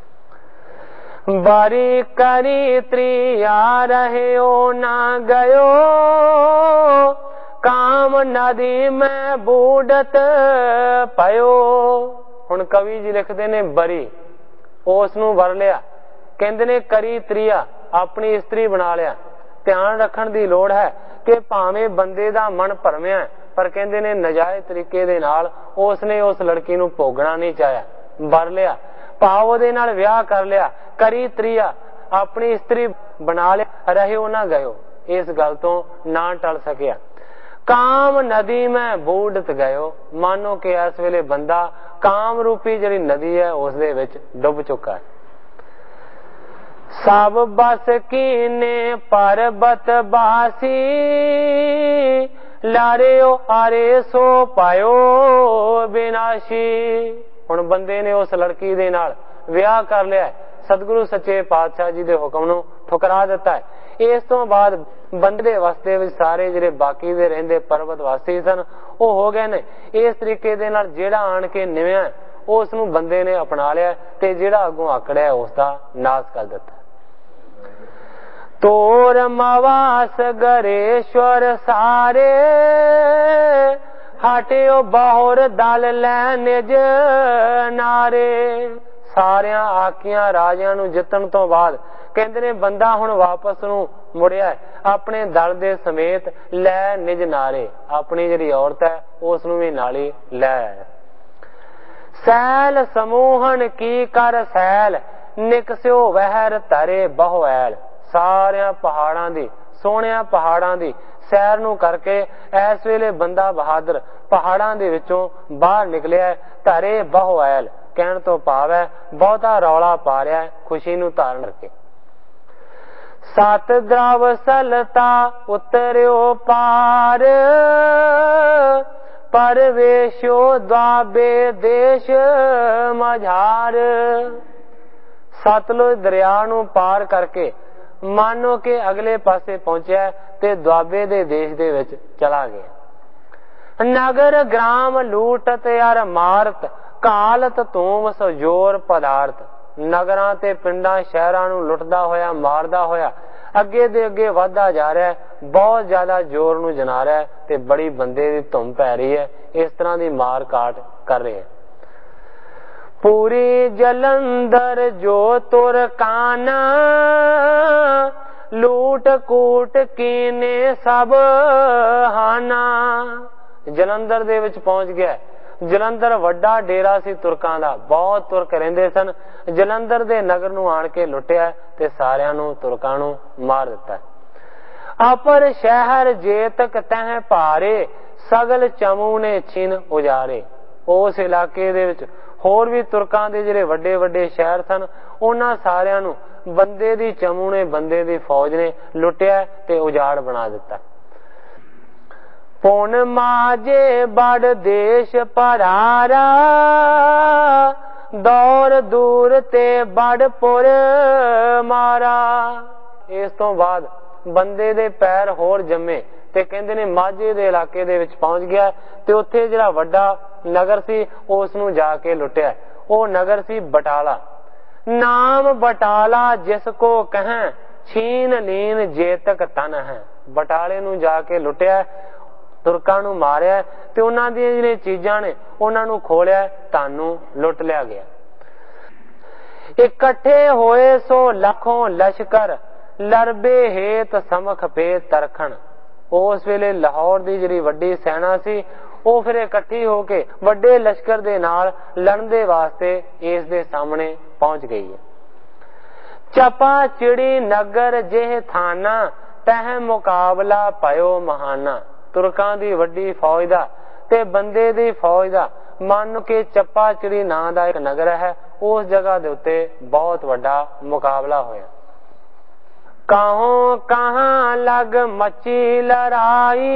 ਬਾਰੀ ਕਰੀ ਤ੍ਰਿਆ ਰਹਿਓ ਨਾ ਗਇਓ, ਕਾਮ ਨਦੀ ਮੈਂ ਬੂਡਤ ਪਇਓ। ਹੁਣ ਕਵੀ ਜੀ ਲਿਖਦੇ ਨੇ ਬਰੀ, ਉਸ ਨੂੰ ਵਰ ਲਿਆ। ਕਹਿੰਦੇ ਨੇ ਕਰੀ ਤ੍ਰਿਆ, ਆਪਣੀ ਇਸਤਰੀ ਬਣਾ ਲਿਆ। ਧਿਆਨ ਰੱਖਣ ਦੀ ਲੋੜ ਹੈ ਕਿ ਭਾਵੇਂ ਬੰਦੇ ਦਾ ਮਨ ਭਰਮਿਆ, ਪਰ ਕਹਿੰਦੇ ਨੇ ਨਜਾਇਜ਼ ਤਰੀਕੇ ਦੇ ਨਾਲ ਉਸਨੇ ਉਸ ਲੜਕੀ ਨੂੰ ਭੋਗਣਾ ਨਹੀਂ ਚਾਹਿਆ, ਵਰ ਲਿਆ, ਭਾਵ ਉਹਦੇ ਨਾਲ ਵਿਆਹ ਕਰ ਲਿਆ। ਕਰੀ ਤ੍ਰਿਆ, ਆਪਣੀ ਇਸਤਰੀ ਬਣਾ ਲਿਆ। ਰਹਿਓ ਨਾ ਗਇਓ, ਇਸ ਗੱਲ ਤੋਂ ਨਾ ਟਲ ਸਕਿਆ। ਕਾਮ ਨਦੀ ਮੈਂ ਬੂਡਤ ਗਇਓ, ਮਾਨੋ ਕਿ ਇਸ ਵੇਲੇ ਬੰਦਾ ਕਾਮ ਰੂਪੀ ਜਿਹੜੀ ਨਦੀ ਹੈ ਉਸ ਦੇ ਵਿੱਚ ਡੁੱਬ ਚੁੱਕਾ ਹੈ। ਸਭ ਬਸ ਕੀਨੇ ਪਰਬਤ ਬਾਸੀ, ਲਾਰਿਓ ਆਰੇ ਸੋ ਪਾਇਓ ਬਿਨਾਸ਼ੀ। ਹੁਣ ਬੰਦੇ ਨੇ ਉਸ ਲੜਕੀ ਦੇ ਨਾਲ ਵਿਆਹ ਕਰ ਲਿਆ, ਸਤਿਗੁਰੂ ਸੱਚੇ ਪਾਤਸ਼ਾਹ ਜੀ ਦੇ ਹੁਕਮ ਨੂੰ ਠੁਕਰਾ ਦਿੱਤਾ ਹੈ। ਇਸ ਤੋਂ ਬਾਅਦ ਬੰਦੇ ਦੇ ਵਸਦੇ ਵਿੱਚ ਸਾਰੇ ਜਿਹੜੇ ਬਾਕੀ ਦੇ ਰਹਿੰਦੇ ਪਰਬਤ ਵਾਸੀ ਸਨ ਉਹ ਹੋ ਗਏ ਨੇ। ਇਸ ਤਰੀਕੇ ਦੇ ਨਾਲ ਜਿਹੜਾ ਆਣ ਕੇ ਨਿਵਿਆ ਉਸ ਨੂੰ ਬੰਦੇ ਨੇ ਅਪਣਾ ਲਿਆ ਤੇ ਜਿਹੜਾ ਅੱਗੋਂ ਆਕੜਿਆ ਉਸ ਦਾ ਨਾਸ਼ ਕਰ ਦਿੱਤਾ। ਤੋਰ ਮਵਾਸ ਗਰੇਸ਼ਵਰ ਸਾਰੇ, ਹਟਿਓ ਬਹੁਰ ਦਲ ਲੈ ਨਿਜ ਨਾਰੇ। ਸਾਰਿਆਂ ਆਕੀਆਂ ਰਾਜਿਆਂ ਨੂੰ ਜਿੱਤਣ ਤੋਂ ਬਾਅਦ ਕਹਿੰਦੇ ਨੇ ਬੰਦਾ ਹੁਣ ਵਾਪਸ ਨੂੰ ਮੁੜਿਆ, ਆਪਣੇ ਦਲ ਦੇ ਸਮੇਤ ਲੈ ਨਿਜ ਨਾਰੇ, ਆਪਣੀ ਜਿਹੜੀ ਔਰਤ ਹੈ ਉਸ ਨੂੰ ਵੀ ਨਾਲੀ ਲੈ ਆਇਆ। ਸੈਲ ਸਮੂਹਨ ਕੀ ਕਰ ਸੈਲ, ਨਿਕਸਿਓ ਵਹਿਰ ਧਰੇ ਬਹੁ ਐਲ। ਸਾਰਿਆਂ ਪਹਾੜਾਂ ਦੀ, ਸੋਹਣਿਆਂ ਪਹਾੜਾਂ ਦੀ ਸੈਰ ਨੂੰ ਕਰਕੇ ਇਸ ਵੇਲੇ ਬੰਦਾ ਬਹਾਦਰ ਪਹਾੜਾਂ ਦੇ ਵਿੱਚੋਂ ਬਾਹਰ ਨਿਕਲਿਆ। ਧਰੇ ਬਹੁ ਐਲ ਕਹਿਣ ਤੋਂ ਭਾਵ ਹੈ ਬਹੁਤਾ ਰੌਲਾ ਪਾ ਰਿਹਾ, ਖੁਸ਼ੀ ਨੂੰ ਧਾਰਨ ਕਰਕੇ। ਸਤ ਦਰਵ ਸਲਤਾ ਉਤਰਿਓ ਪਾਰ, ਪਰਵੇਸ਼ੋ ਦੁਆਬੇ ਦੇਸ਼ ਮਝਾਰ। ਸਤਲੁਜ ਦਰਿਆ ਨੂੰ ਪਾਰ ਕਰਕੇ ਮਾਨੋ ਕਿ ਅਗਲੇ ਪਾਸੇ ਪਹੁੰਚਿਆ ਤੇ ਦੁਆਬੇ ਦੇ ਦੇਸ਼ ਦੇ ਵਿੱਚ ਚਲਾ ਗਿਆ। ਨਗਰ ਗ੍ਰਾਮ ਲੂਟਤ ਅਰ ਮਾਰਤ, ਕਾਲਤ ਤੂਮ ਸਜੋਰ ਪਦਾਰਥ। ਨਗਰਾਂ ਤੇ ਪਿੰਡਾਂ ਸ਼ਹਿਰਾਂ ਨੂੰ ਲੁੱਟਦਾ ਹੋਇਆ, ਮਾਰਦਾ ਹੋਇਆ ਅੱਗੇ ਦੇ ਅੱਗੇ ਵਧਦਾ ਜਾ ਰਿਹਾ ਹੈ। ਬਹੁਤ ਜ਼ਿਆਦਾ ਜ਼ੋਰ ਨੂੰ ਜਨਾ ਰਿਹਾ ਹੈ ਤੇ ਬੜੀ ਬੰਦੇ ਦੀ ਧੁੰਮ ਪੈ ਰਹੀ ਹੈ। ਇਸ ਤਰ੍ਹਾਂ ਦੀ ਮਾਰ ਕਾਟ ਕਰ ਰਹੇ ਹੈ। ਪੂਰੀ ਜਲੰਧਰ ਜੋ ਤੁਰਕਾਨਾ, ਲੂਟ ਕੂਟ ਕੀਨੇ ਸਭ ਹਾਨਾ। ਜਲੰਧਰ ਦੇ ਵਿੱਚ ਪਹੁੰਚ ਗਿਆ। ਜਲੰਧਰ ਵੱਡਾ ਡੇਰਾ ਸੀ ਤੁਰਕਾਂ ਦਾ, ਬਹੁਤ ਤੁਰਕ ਰਹਿੰਦੇ ਸਨ। ਜਲੰਧਰ ਦੇ ਨਗਰ ਨੂੰ ਆਣ ਕੇ ਲੁੱਟਿਆ ਤੇ ਸਾਰਿਆਂ ਨੂੰ, ਤੁਰਕਾਂ ਨੂੰ ਮਾਰ ਦਿੱਤਾ। ਅਪਰ ਸ਼ਹਿਰ ਜੇਤਕ ਤਹਿ ਭਾਰੇ, ਸਗਲ ਚਮੂ ਨੇ ਛਿਨ ਉਜਾਰੇ। ਉਸ ਇਲਾਕੇ ਦੇ ਵਿੱਚ ਹੋਰ ਵੀ ਤੁਰਕਾਂ ਦੇ ਜਿਹੜੇ ਵੱਡੇ ਵੱਡੇ ਸ਼ਹਿਰ ਸਨ, ਉਹਨਾਂ ਸਾਰਿਆਂ ਨੂੰ ਬੰਦੇ ਦੀ ਚਮੂ ਨੇ, ਬੰਦੇ ਦੀ ਫੌਜ ਨੇ ਲੁੱਟਿਆ ਤੇ ਉਜਾੜ ਬਣਾ ਦਿੱਤਾ। ਪੁਨ ਮਾਜੇ ਬੜ ਦੇਸ਼ ਪਰਾਰਾ, ਦੌਰ ਦੂਰ ਤੇ ਬੜ ਪੁਰ ਮਾਰਾ। ਇਸ ਤੋਂ ਬਾਅਦ ਬੰਦੇ ਦੇ ਪੈਰ ਹੋਰ ਜੰਮੇ ਤੇ ਕਹਿੰਦੇ ਨੇ ਮਾਝੇ ਦੇ ਇਲਾਕੇ ਦੇ ਵਿੱਚ ਪਹੁੰਚ ਗਿਆ ਤੇ ਉੱਥੇ ਜਿਹੜਾ ਵੱਡਾ ਨਗਰ ਸੀ ਉਸ ਨੂੰ ਜਾ ਕੇ ਲੁੱਟਿਆ। ਉਹ ਨਗਰ ਸੀ ਬਟਾਲਾ। ਨਾਮ ਬਟਾਲਾ ਜਿਸ ਕੋ ਕਹਿ, ਛੀਨ ਲੀਨ ਜੇਤਕ ਤਨ ਹੈ। ਬਟਾਲੇ ਨੂੰ ਜਾ ਕੇ ਲੁੱਟਿਆ, ਤੁਰਕਾਂ ਨੂੰ ਮਾਰਿਆ ਤੇ ਉਹਨਾਂ ਦੀਆਂ ਜਿਹੜੀਆਂ ਚੀਜ਼ਾਂ ਨੇ ਉਹਨਾਂ ਨੂੰ ਖੋਲਿਆ, ਧਨ ਨੂੰ ਲੁੱਟ ਲਿਆ ਗਿਆ। ਇਕੱਠੇ ਹੋਏ ਸੋ ਲੱਖੋਂ ਲਸ਼ਕਰ, ਲਰਬੇ ਹੇਤ ਸਮਖ ਪੇ ਤਰਖਣ। ਉਸ ਵੇਲੇ ਲਾਹੌਰ ਦੀ ਜਿਹੜੀ ਵੱਡੀ ਸੈਨਾ ਸੀ ਉਹ ਫਿਰ ਇਕੱਠੀ ਹੋ ਕੇ ਵੱਡੇ ਲਸ਼ਕਰ ਦੇ ਨਾਲ ਲੜਨ ਦੇ ਵਾਸਤੇ ਇਸ ਦੇ ਸਾਹਮਣੇ ਪਹੁੰਚ ਗਈ ਹੈ। ਚਪਾ ਚਿੜੀ ਨਗਰ ਜਿਹ ਥਾਨਾ, ਤਹਿ ਮੁਕਾਬਲਾ ਪਇਓ ਮਹਾਨਾ। ਤੁਰਕਾਂ ਦੀ ਵੱਡੀ ਫੌਜ ਦਾ ਤੇ ਬੰਦੇ ਦੀ ਫੌਜ ਦਾ ਮੰਨ ਕੇ ਚੱਪਾ ਚਿੜੀ ਨਾਂ ਦਾ ਇੱਕ ਨਗਰ ਹੈ, ਉਸ ਜਗ੍ਹਾ ਦੇ ਉੱਤੇ ਬਹੁਤ ਵੱਡਾ ਮੁਕਾਬਲਾ ਹੋਇਆ। ਕਾਹੋਂ ਕਹਾਂ ਲਗ ਮਚੀ ਲੜਾਈ,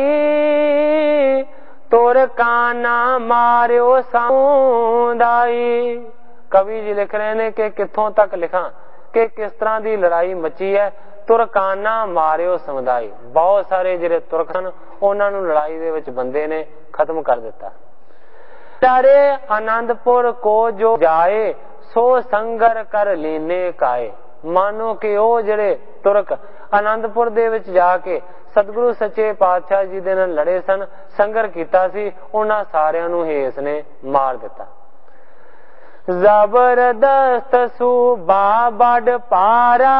ਤੁਰਕਾਂ ਨਾ ਮਾਰਿਓ ਸੌਂਦਾਈ। ਕਵੀ ਜੀ ਲਿਖ ਰਹੇ ਨੇ ਕਿ ਕਿੱਥੋਂ ਤੱਕ ਲਿਖਾਂ ਕਿ ਕਿਸ ਤਰ੍ਹਾਂ ਦੀ ਲੜਾਈ ਮਚੀ ਹੈ। ਤੁਰਕਾਂ ਨਾ ਮਾਰਿਓ ਸਮੁਦਾਈ। ਬਹੁਤ ਸਾਰੇ ਜਿਹੜੇ ਤੁਰਕ ਹਨ ਉਹਨਾਂ ਨੂੰ ਲੜਾਈ ਦੇ ਵਿੱਚ ਬੰਦੇ ਨੇ ਖਤਮ ਕਰ ਦਿੱਤਾ। ਡਰੇ ਆਨੰਦਪੁਰ ਕੋ ਜੋ ਜਾਏ, ਸੋ ਸੰਗਰ ਕਰ ਲੀਨੇ ਕਾਏ। ਮਾਨੋ ਕਿ ਉਹ ਜਿਹੜੇ ਤੁਰਕ ਆਨੰਦਪੁਰ ਦੇ ਵਿੱਚ ਜਾ ਕੇ ਸਤਿਗੁਰੂ ਸੱਚੇ ਪਾਤਸ਼ਾਹ ਜੀ ਦੇ ਨਾਲ ਲੜੇ ਸਨ, ਸੰਗਰ ਕੀਤਾ ਸੀ, ਉਹਨਾਂ ਸਾਰਿਆਂ ਨੂੰ ਹੀ ਇਸ ਨੇ ਮਾਰ ਦਿੱਤਾ। ਜ਼ਬਰਦਸਤ ਸੂਬਾ ਬੜ ਪਾਰਾ,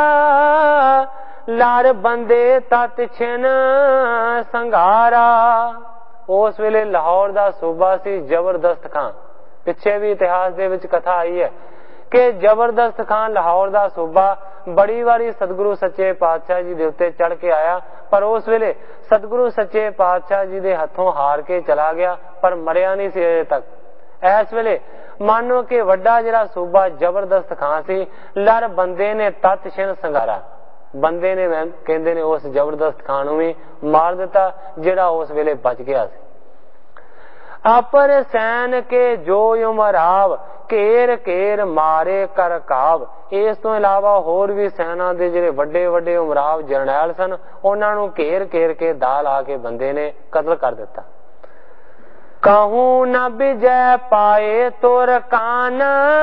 ਲੜ ਬੰਦੇ ਤਤ ਛਿਨ ਸੰਘਾਰਾ। ਉਸ ਵੇਲੇ ਲਾਹੌਰ ਦਾ ਸੂਬਾ ਸੀ ਜ਼ਬਰਦਸਤ ਖਾਂ। ਪਿੱਛੇ ਵੀ ਇਤਿਹਾਸ ਦੇ ਵਿੱਚ ਕਥਾ ਆਈ ਹੈ ਕਿ ਜ਼ਬਰਦਸਤ ਖਾਂ ਲਾਹੌਰ ਦਾ ਸੂਬਾ ਬੜੀ ਵਾਰੀ ਸਤਿਗੁਰੂ ਸੱਚੇ ਪਾਤਸ਼ਾਹ ਜੀ ਦੇ ਉੱਤੇ ਚੜ ਕੇ ਆਇਆ, ਪਰ ਉਸ ਵੇਲੇ ਸਤਿਗੁਰੂ ਸੱਚੇ ਪਾਤਸ਼ਾਹ ਜੀ ਦੇ ਹੱਥੋਂ ਹਾਰ ਕੇ ਚਲਾ ਗਿਆ, ਪਰ ਮਰਿਆ ਨਹੀਂ ਸੀ ਅਜੇ ਤੱਕ। ਇਸ ਵੇਲੇ ਮਾਨੋ ਕਿ ਵੱਡਾ ਜਿਹੜਾ ਸੂਬਾ ਜ਼ਬਰਦਸਤ ਖਾਂ ਸੀ, ਲੜ ਬੰਦੇ ਨੇ ਤਤ ਛਿਨ ਸੰਘਾਰਾ। ਬੰਦੇ ਨੇ ਕਹਿੰਦੇ ਨੇ ਉਸ ਜ਼ਬਰਦਸਤ ਖਾਂ ਨੂੰ ਵੀ ਮਾਰ ਦਿੱਤਾ ਜਿਹੜਾ ਉਸ ਵੇਲੇ ਬਚ ਗਿਆ ਸੀ। ਅਪਰ ਸੈਨ ਕੇ ਜੋ ਉਮਰਾਵ, ਘੇਰ ਘੇਰ ਮਾਰੇ ਕਰ ਕਾਬ। ਇਸ ਤੋਂ ਇਲਾਵਾ ਹੋਰ ਵੀ ਸੈਨਾ ਦੇ ਜਿਹੜੇ ਵੱਡੇ ਵੱਡੇ ਉਮਰਾਵ ਜਰਨੈਲ ਸਨ, ਉਹਨਾਂ ਨੂੰ ਘੇਰ ਘੇਰ ਕੇ ਦਾਲ ਆ ਕੇ ਬੰਦੇ ਨੇ ਕਤਲ ਕਰ ਦਿੱਤਾ। कहूँ न विजय पाए तुरकान,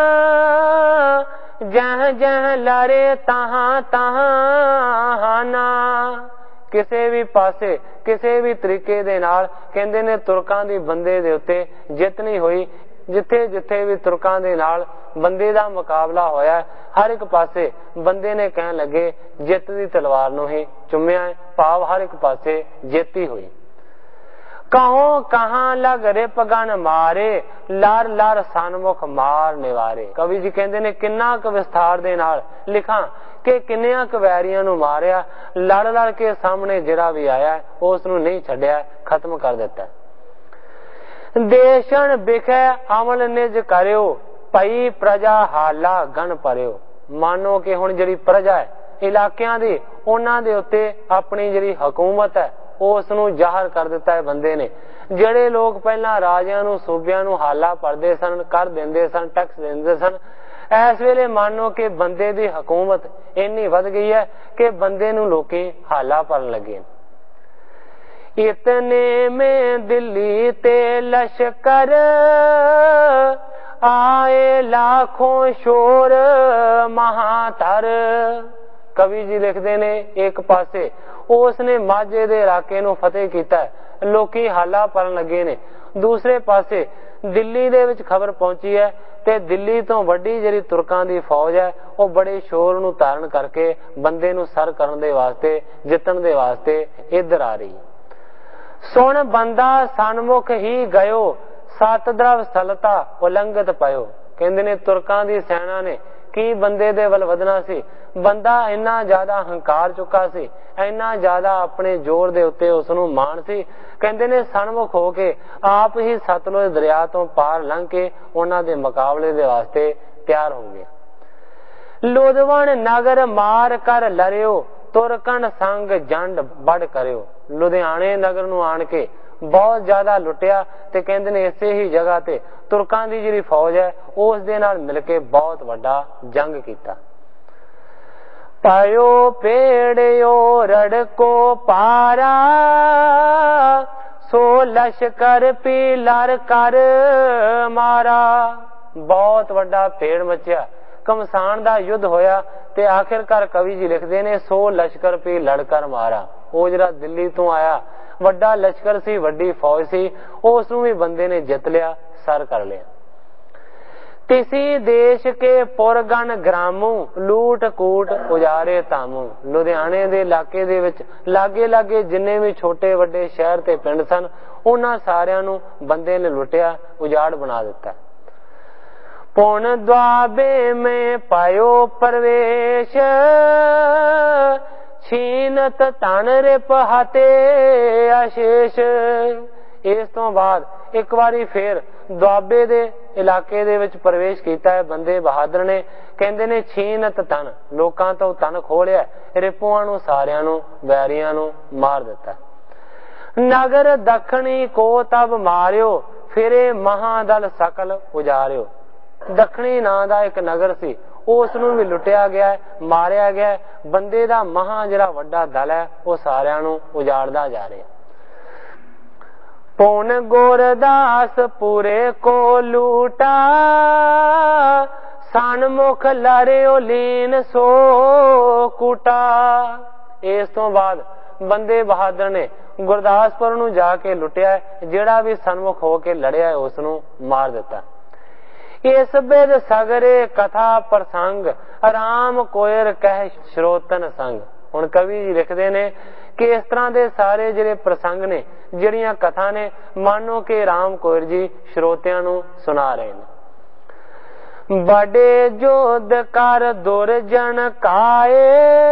जह जह लड़े तहाँ तहाँ हाना। ਕਿਸੇ ਵੀ ਪਾਸੇ ਕਿਸੇ ਵੀ ਤਰੀਕੇ ਦੇ ਨਾਲ ਕਹਿੰਦੇ ਨੇ ਤੁਰਕਾਂ ਦੀ ਬੰਦੇ ਦੇ ਉੱਤੇ ਜਿੱਤ ਨਹੀਂ ਹੋਈ। ਜਿੱਥੇ ਜਿੱਥੇ ਵੀ ਤੁਰਕਾਂ ਦੇ ਨਾਲ ਬੰਦੇ ਦਾ ਮੁਕਾਬਲਾ ਹੋਇਆ, ਹਰ ਇੱਕ ਪਾਸੇ ਬੰਦੇ ਨੇ ਕਹਿਣ ਲੱਗੇ ਜਿੱਤ ਦੀ ਤਲਵਾਰ ਨੂੰ ਹੀ ਚੁੰਮਿਆ, ਭਾਵ ਹਰ ਇੱਕ ਪਾਸੇ ਜਿੱਤ ਹੀ ਹੋਈ। ਕਹੋ ਕਹਾਂ ਲਗ ਰਿਪ ਗਨ ਮਾਰੇ, ਲੜ ਲੜ ਸਨਮੁਖ ਮਾਰ ਨਿਵਾਰੇ। ਕਵੀ ਜੀ ਕਹਿੰਦੇ ਨੇ ਕਿੰਨਾ ਕੁ ਵਿਸਥਾਰ ਦੇ ਨਾਲ ਲਿਖਾਂ ਕਿ ਕਿੰਨਿਆਂ ਕੁ ਵੈਰੀਆਂ ਨੂੰ ਮਾਰਿਆ, ਲੜ ਲੜ ਕੇ ਸਾਹਮਣੇ ਜਿਹੜਾ ਵੀ ਆਇਆ ਉਸ ਨੂੰ ਨਹੀਂ ਛੱਡਿਆ, ਖਤਮ ਕਰ ਦਿੱਤਾ। ਦੇਸ਼ਣ ਬਿਖੈ ਅਮਲ ਨਿਜ ਕਰਿਓ, ਭਈ ਪ੍ਰਜਾ ਹਾਲਾ ਗਨ ਪਰਿਓ। ਮਾਨੋ ਕਿ ਹੁਣ ਜਿਹੜੀ ਪ੍ਰਜਾ ਹੈ ਇਲਾਕਿਆਂ ਦੀ, ਉਹਨਾਂ ਦੇ ਉੱਤੇ ਆਪਣੀ ਜਿਹੜੀ ਹਕੂਮਤ ਹੈ ਉਸ ਨੂੰ ਜ਼ਾਹਰ ਕਰ ਦਿੱਤਾ ਹੈ ਬੰਦੇ ਨੇ। ਜਿਹੜੇ ਲੋਕ ਪਹਿਲਾਂ ਰਾਜਿਆਂ ਨੂੰ ਸੂਬਿਆਂ ਨੂੰ ਹਾਲਾ ਭਰਦੇ ਸਨ, ਕਰ ਦਿੰਦੇ ਸਨ, ਟੈਕਸ ਦਿੰਦੇ ਸਨ, ਇਸ ਵੇਲੇ ਮਾਨੋ ਕਿ ਬੰਦੇ ਦੀ ਹਕੂਮਤ ਇੰਨੀ ਵੱਧ ਗਈ ਹੈ ਕਿ ਬੰਦੇ ਨੂੰ ਲੋਕੀ ਹਾਲਾ ਭਰਨ ਲੱਗੇ। ਇਤਨੇ में दिल्ली ते लश्कर, ਆਏ ਲਾਖੋਂ ਸ਼ੋਰ ਮਹਾਤਰ। ਕਵੀ ਜੀ ਲਿਖਦੇ ਨੇ ਇੱਕ ਪਾਸੇ ਉਸ ਨੇ ਮਾਝੇ ਦੇ ਇਲਾਕੇ ਨੂੰ ਫਤਿਹ ਕੀਤਾ, ਲੋਕੀ ਹਾਲਾ ਭਰਨ ਲੱਗੇ ਨੇ। ਦੂਸਰੇ ਪਾਸੇ ਦਿੱਲੀ ਦੇ ਵਿੱਚ ਖਬਰ ਪਹੁੰਚੀ ਹੈ ਤੇ ਦਿੱਲੀ ਤੋਂ ਵੱਡੀ ਜਿਹੜੀ ਤੁਰਕਾਂ ਦੀ ਫੌਜ ਹੈ ਉਹ ਬੜੇ ਸ਼ੋਰ ਨੂੰ ਧਾਰਨ ਕਰਕੇ ਬੰਦੇ ਨੂੰ ਸਰ ਕਰਨ ਦੇ ਵਾਸਤੇ, ਜਿੱਤਣ ਦੇ ਵਾਸਤੇ ਇੱਧਰ ਆ ਰਹੀ। ਸੁਣ ਬੰਦਾ ਸਨਮੁਖ ਹੀ ਗਇਓ, ਸਤ ਦਰਵ ਸਲਤਾ ਉਲੰਘਤ ਪਇਓ। ਕਹਿੰਦੇ ਨੇ ਤੁਰਕਾਂ ਦੀ ਸੈਨਾ ਨੇ ਕੀ ਬੰਦੇ ਦੇ ਵੱਲ ਵਧਣਾ ਸੀ। ਬੰਦਾ ਇੰਨਾ ਜ਼ਿਆਦਾ ਹੰਕਾਰ ਚੁੱਕਾ ਸੀ, ਇੰਨਾ ਜ਼ਿਆਦਾ ਆਪਣੇ ਜ਼ੋਰ ਦੇ ਉੱਤੇ ਉਸ ਨੂੰ ਮਾਣ ਸੀ। ਕਹਿੰਦੇ ਨੇ ਸਨਮੁਖ ਹੋ ਕੇ ਆਪ ਹੀ ਸਤਲੁਜ ਦਰਿਆ ਤੋਂ ਪਾਰ ਲੰਘ ਕੇ ਉਹਨਾਂ ਦੇ ਮੁਕਾਬਲੇ ਦੇ ਵਾਸਤੇ ਤਿਆਰ ਹੋ ਗਿਆ। ਲੁਧਵਣ ਨਗਰ ਮਾਰ ਕਰ ਲਰਿਓ, ਤੁਰਕਣ ਸੰਗ ਜੰਡ ਬੜ ਕਰਿਓ। ਲੁਧਿਆਣੇ ਨਗਰ ਨੂੰ ਆਣ ਕੇ ਬਹੁਤ ਜ਼ਿਆਦਾ ਲੁੱਟਿਆ ਤੇ ਕਹਿੰਦੇ ਨੇ ਇਸੇ ਹੀ ਜਗ੍ਹਾ ਤੇ ਤੁਰਕਾਂ ਦੀ ਜਿਹੜੀ ਫੌਜ ਹੈ ਉਸ ਦੇ ਨਾਲ ਮਿਲ ਕੇ ਬਹੁਤ ਵੱਡਾ ਜੰਗ ਕੀਤਾ। ਪਾਇਓ ਪੇੜਿਓ ਰੜਕੋ ਪਾਰਾ, ਸੋ ਲਸ਼ਕਰ ਪੀ ਲਰ ਕਰ ਮਾਰਾ। ਬਹੁਤ ਵੱਡਾ ਭੇੜ ਮਚਿਆ, ਘਮਸਾਨ ਦਾ ਯੁੱਧ ਹੋਇਆ ਤੇ ਆਖਿਰਕਾਰ ਕਵੀ ਜੀ ਲਿਖਦੇ ਨੇ ਸੋ ਲਸ਼ਕਰ ਪੀ ਲੜ ਕਰ ਮਾਰਾ। ਉਹ ਜਿਹੜਾ ਦਿੱਲੀ ਤੋਂ ਆਇਆ ਵੱਡਾ ਲਸ਼ਕਰ ਸੀ, ਵੱਡੀ ਫੌਜ ਸੀ, ਉਸ ਨੂੰ ਵੀ ਬੰਦੇ ਨੇ ਜਿੱਤ ਲਿਆ, ਸਰ ਕਰ ਲਿਆ। ਤਿਸੀ ਦੇਸ਼ ਕੇ ਪੁਰਗਣ ਗ੍ਰਾਮੂ, ਲੂਟ ਕੂਟ ਉਜਾਰੇ ਤਾਮੂ। ਲੁਧਿਆਣੇ ਦੇ ਇਲਾਕੇ ਦੇ ਵਿੱਚ ਲਾਗੇ ਲਾਗੇ ਜਿੰਨੇ ਵੀ ਛੋਟੇ ਵੱਡੇ ਸ਼ਹਿਰ ਤੇ ਪਿੰਡ ਸਨ ਉਹਨਾਂ ਸਾਰਿਆਂ ਨੂੰ ਬੰਦੇ ਨੇ ਲੁੱਟਿਆ, ਉਜਾੜ ਬਣਾ ਦਿੱਤਾ। ਪੁਨ ਦੁਆਬੇ ਮੈਂ ਪਾਇਓ ਪ੍ਰਵੇਸ਼, ਛੀਨਤ ਧਨ ਰਿਪ ਹਤੇ ਆਸ਼ੇਸ਼। ਇਸ ਤੋਂ ਬਾਅਦ ਇੱਕ ਵਾਰੀ ਫੇਰ ਦੁਆਬੇ ਦੇ ਇਲਾਕੇ ਦੇ ਵਿੱਚ ਪ੍ਰਵੇਸ਼ ਕੀਤਾ ਹੈ ਬੰਦੇ ਬਹਾਦਰ ਨੇ। ਕਹਿੰਦੇ ਨੇ ਛੀਨਤ ਧਨ, ਲੋਕਾਂ ਤੋਂ ਧਨ ਖੋਹ ਲਿਆ, ਰਿਪੂਆਂ ਨੂੰ ਸਾਰਿਆਂ ਨੂੰ ਵੈਰੀਆਂ ਨੂੰ ਮਾਰ ਦਿੱਤਾ। ਨਗਰ ਦੱਖਣੀ ਕੋ ਤਬ ਮਾਰਿਓ, ਫਿਰੇ ਮਹਾਦਲ ਸਕਲ ਉਜਾਰਿਓ। ਦੱਖਣੀ ਨਾਂ ਦਾ ਇੱਕ ਨਗਰ ਸੀ, ਉਸ ਨੂੰ ਵੀ ਲੁੱਟਿਆ ਗਿਆ, ਮਾਰਿਆ ਗਿਆ। ਬੰਦੇ ਦਾ ਮਹਾ ਜਿਹੜਾ ਵੱਡਾ ਦਲ ਹੈ ਉਹ ਸਾਰਿਆਂ ਨੂੰ ਉਜਾੜਦਾ ਜਾ ਰਿਹਾ। ਪੌਣ ਗੋਰਦਾਸ ਪੂਰੇ ਕੋ ਲੂਟਾ, ਸਨਮੁਖ ਲਰਿਓ ਲੀਨ ਸੋ ਕੂਟਾ। ਇਸ ਤੋਂ ਬਾਅਦ ਬੰਦੇ ਬਹਾਦਰ ਨੇ ਗੁਰਦਾਸਪੁਰ ਨੂੰ ਜਾ ਕੇ ਲੁੱਟਿਆ, ਜਿਹੜਾ ਵੀ ਸਨਮੁਖ ਹੋ ਕੇ ਲੜਿਆ ਉਸ ਨੂੰ ਮਾਰ ਦਿੱਤਾ। ਇਸ ਬਿਦ ਸਗਰੇ ਕਥਾ ਪ੍ਰਸੰਗ, ਰਾਮ ਕੋਇਰ ਕਹਿ ਸ਼ਰੋਤਨ ਸੰਗ। ਹੁਣ ਕਵੀ ਜੀ ਲਿਖਦੇ ਨੇ ਕਿ ਇਸ ਤਰ੍ਹਾਂ ਦੇ ਸਾਰੇ ਜਿਹੜੇ ਪ੍ਰਸੰਗ ਨੇ, ਜਿਹੜੀਆਂ ਕਥਾ ਨੇ, ਮਾਨੋ ਕਿ ਰਾਮ ਕੋਇਰ ਜੀ ਸ਼ਰੋਤਿਆਂ ਨੂੰ ਸੁਣਾ ਰਹੇ ਨੇ। ਬੜੇ ਜੋਧ ਕਰ ਦੁਰਜਨ ਕਾਏ,